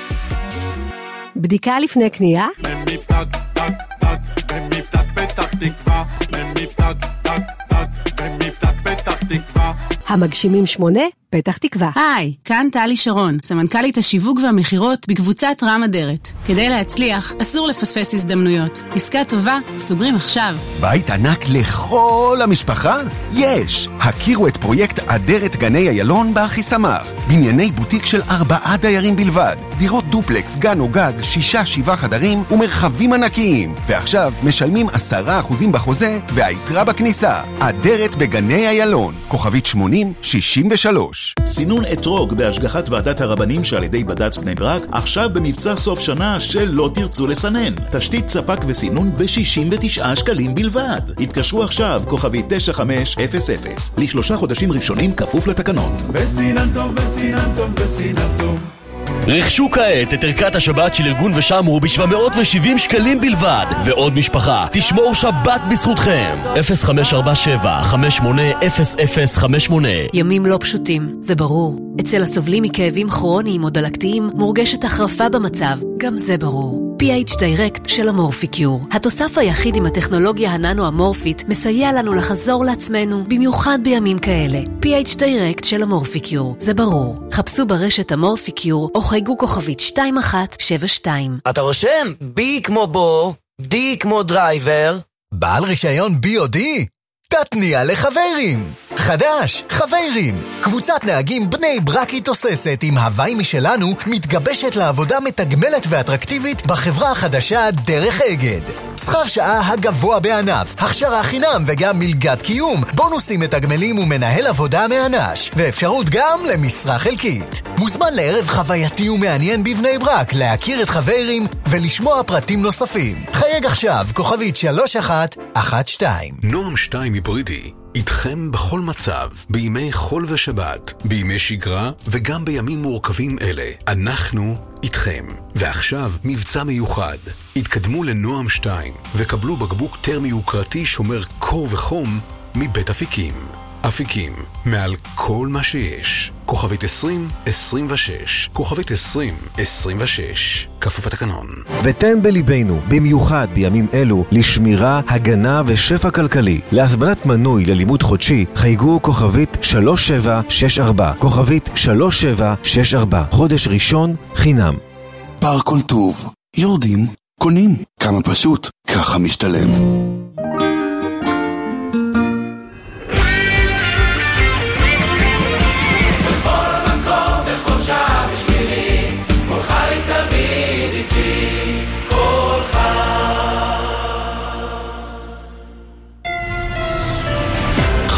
בדיקה לפני קנייה? במבטק, טק, טק, במבטק פתח תקווה, במבטק, טק, טק, במבטק פתח תקווה. המגשימים 8, פתח תקווה. היי, כאן טלי שרון, סמנכ"לית השיווק והמחירות בקבוצת רם אדרת. כדי להצליח, אסור לפספס הזדמנויות. עסקה טובה, סוגרים עכשיו. בית ענק לכל המשפחה? יש! הכירו את פרויקט אדרת גני איילון באחיסמך. בנייני בוטיק של 4 דיירים בלבד. דירות דופלקס, גן או גג, 6-7 חדרים ומרחבים ענקיים. ועכשיו משלמים 10% בחוזה והיתרה בכניסה. אדרת בגני איילון. כוכבית 8063. סינון אתרוג בהשגחת ועדת הרבנים שעל ידי בד"ץ בני ברק, עכשיו במבצע סוף שנה שלא תרצו לסנן. תשתית ספק וסינון ב-69 שקלים בלבד. התקשרו עכשיו, כוכבי 9500. ל3 חודשים ראשונים כפוף לתקנון. וסינן טוב, וסינן טוב, וסינן טוב. רכשו כעת את ערכת השבת של ארגון ושמרו ב-770 שקלים בלבד. ועוד משפחה, תשמור שבת בזכותכם. 0547-580058. ימים לא פשוטים, זה ברור. אצל הסובלים מכאבים כרוניים או דלקתיים מורגשת החרפה במצב, גם זה ברור. PH Direct של המורפיקיור. התוסף היחיד עם הטכנולוגיה הננו-אמורפית מסייע לנו לחזור לעצמנו, במיוחד בימים כאלה. PH Direct של המורפיקיור, זה ברור. חפשו ברשת המורפיקיור או חייגו כוכבית 2172. אתה רושם? B כמו בו, D כמו דרייבר. בעל רישיון B או D? תתניע לחברים. חדש, חברים. קבוצת נהגים בני ברקי תוססת עם הוואי משלנו מתגבשת לעבודה מתגמלת ואטרקטיבית בחברה החדשה דרך אגד. שכר שעה הגבוה בענף, הכשרה חינם וגם מלגת קיום, בונוסים מתגמלים ומנהל עבודה מענש, ואפשרות גם למשרה חלקית. מוזמן לערב חווייתי ומעניין בבני ברק להכיר את חברים ולשמוע פרטים נוספים. חייג עכשיו, כוכבית 3112. נועם 2 היברידי איתכם בכל מצב, בימי חול ושבת, בימי שגרה וגם בימים מורכבים אלה. אנחנו איתכם. ועכשיו מבצע מיוחד. התקדמו לנועם 2 וקבלו בקבוק טרמי יוקרתי שומר קור וחום מבית אפיקים. אפיקים, מעל כל מה שיש. כוכבית 2026, כוכבית 2026, כפוף התקנון. ותן בליבנו, במיוחד בימים אלו, לשמירה, הגנה ושפע כלכלי. להזמנת מנוי ללימוד חודשי, חייגו כוכבית 3764, כוכבית 3764, חודש ראשון חינם. פארק כל טוב, יורדים, קונים, כמה פשוט, ככה משתלם.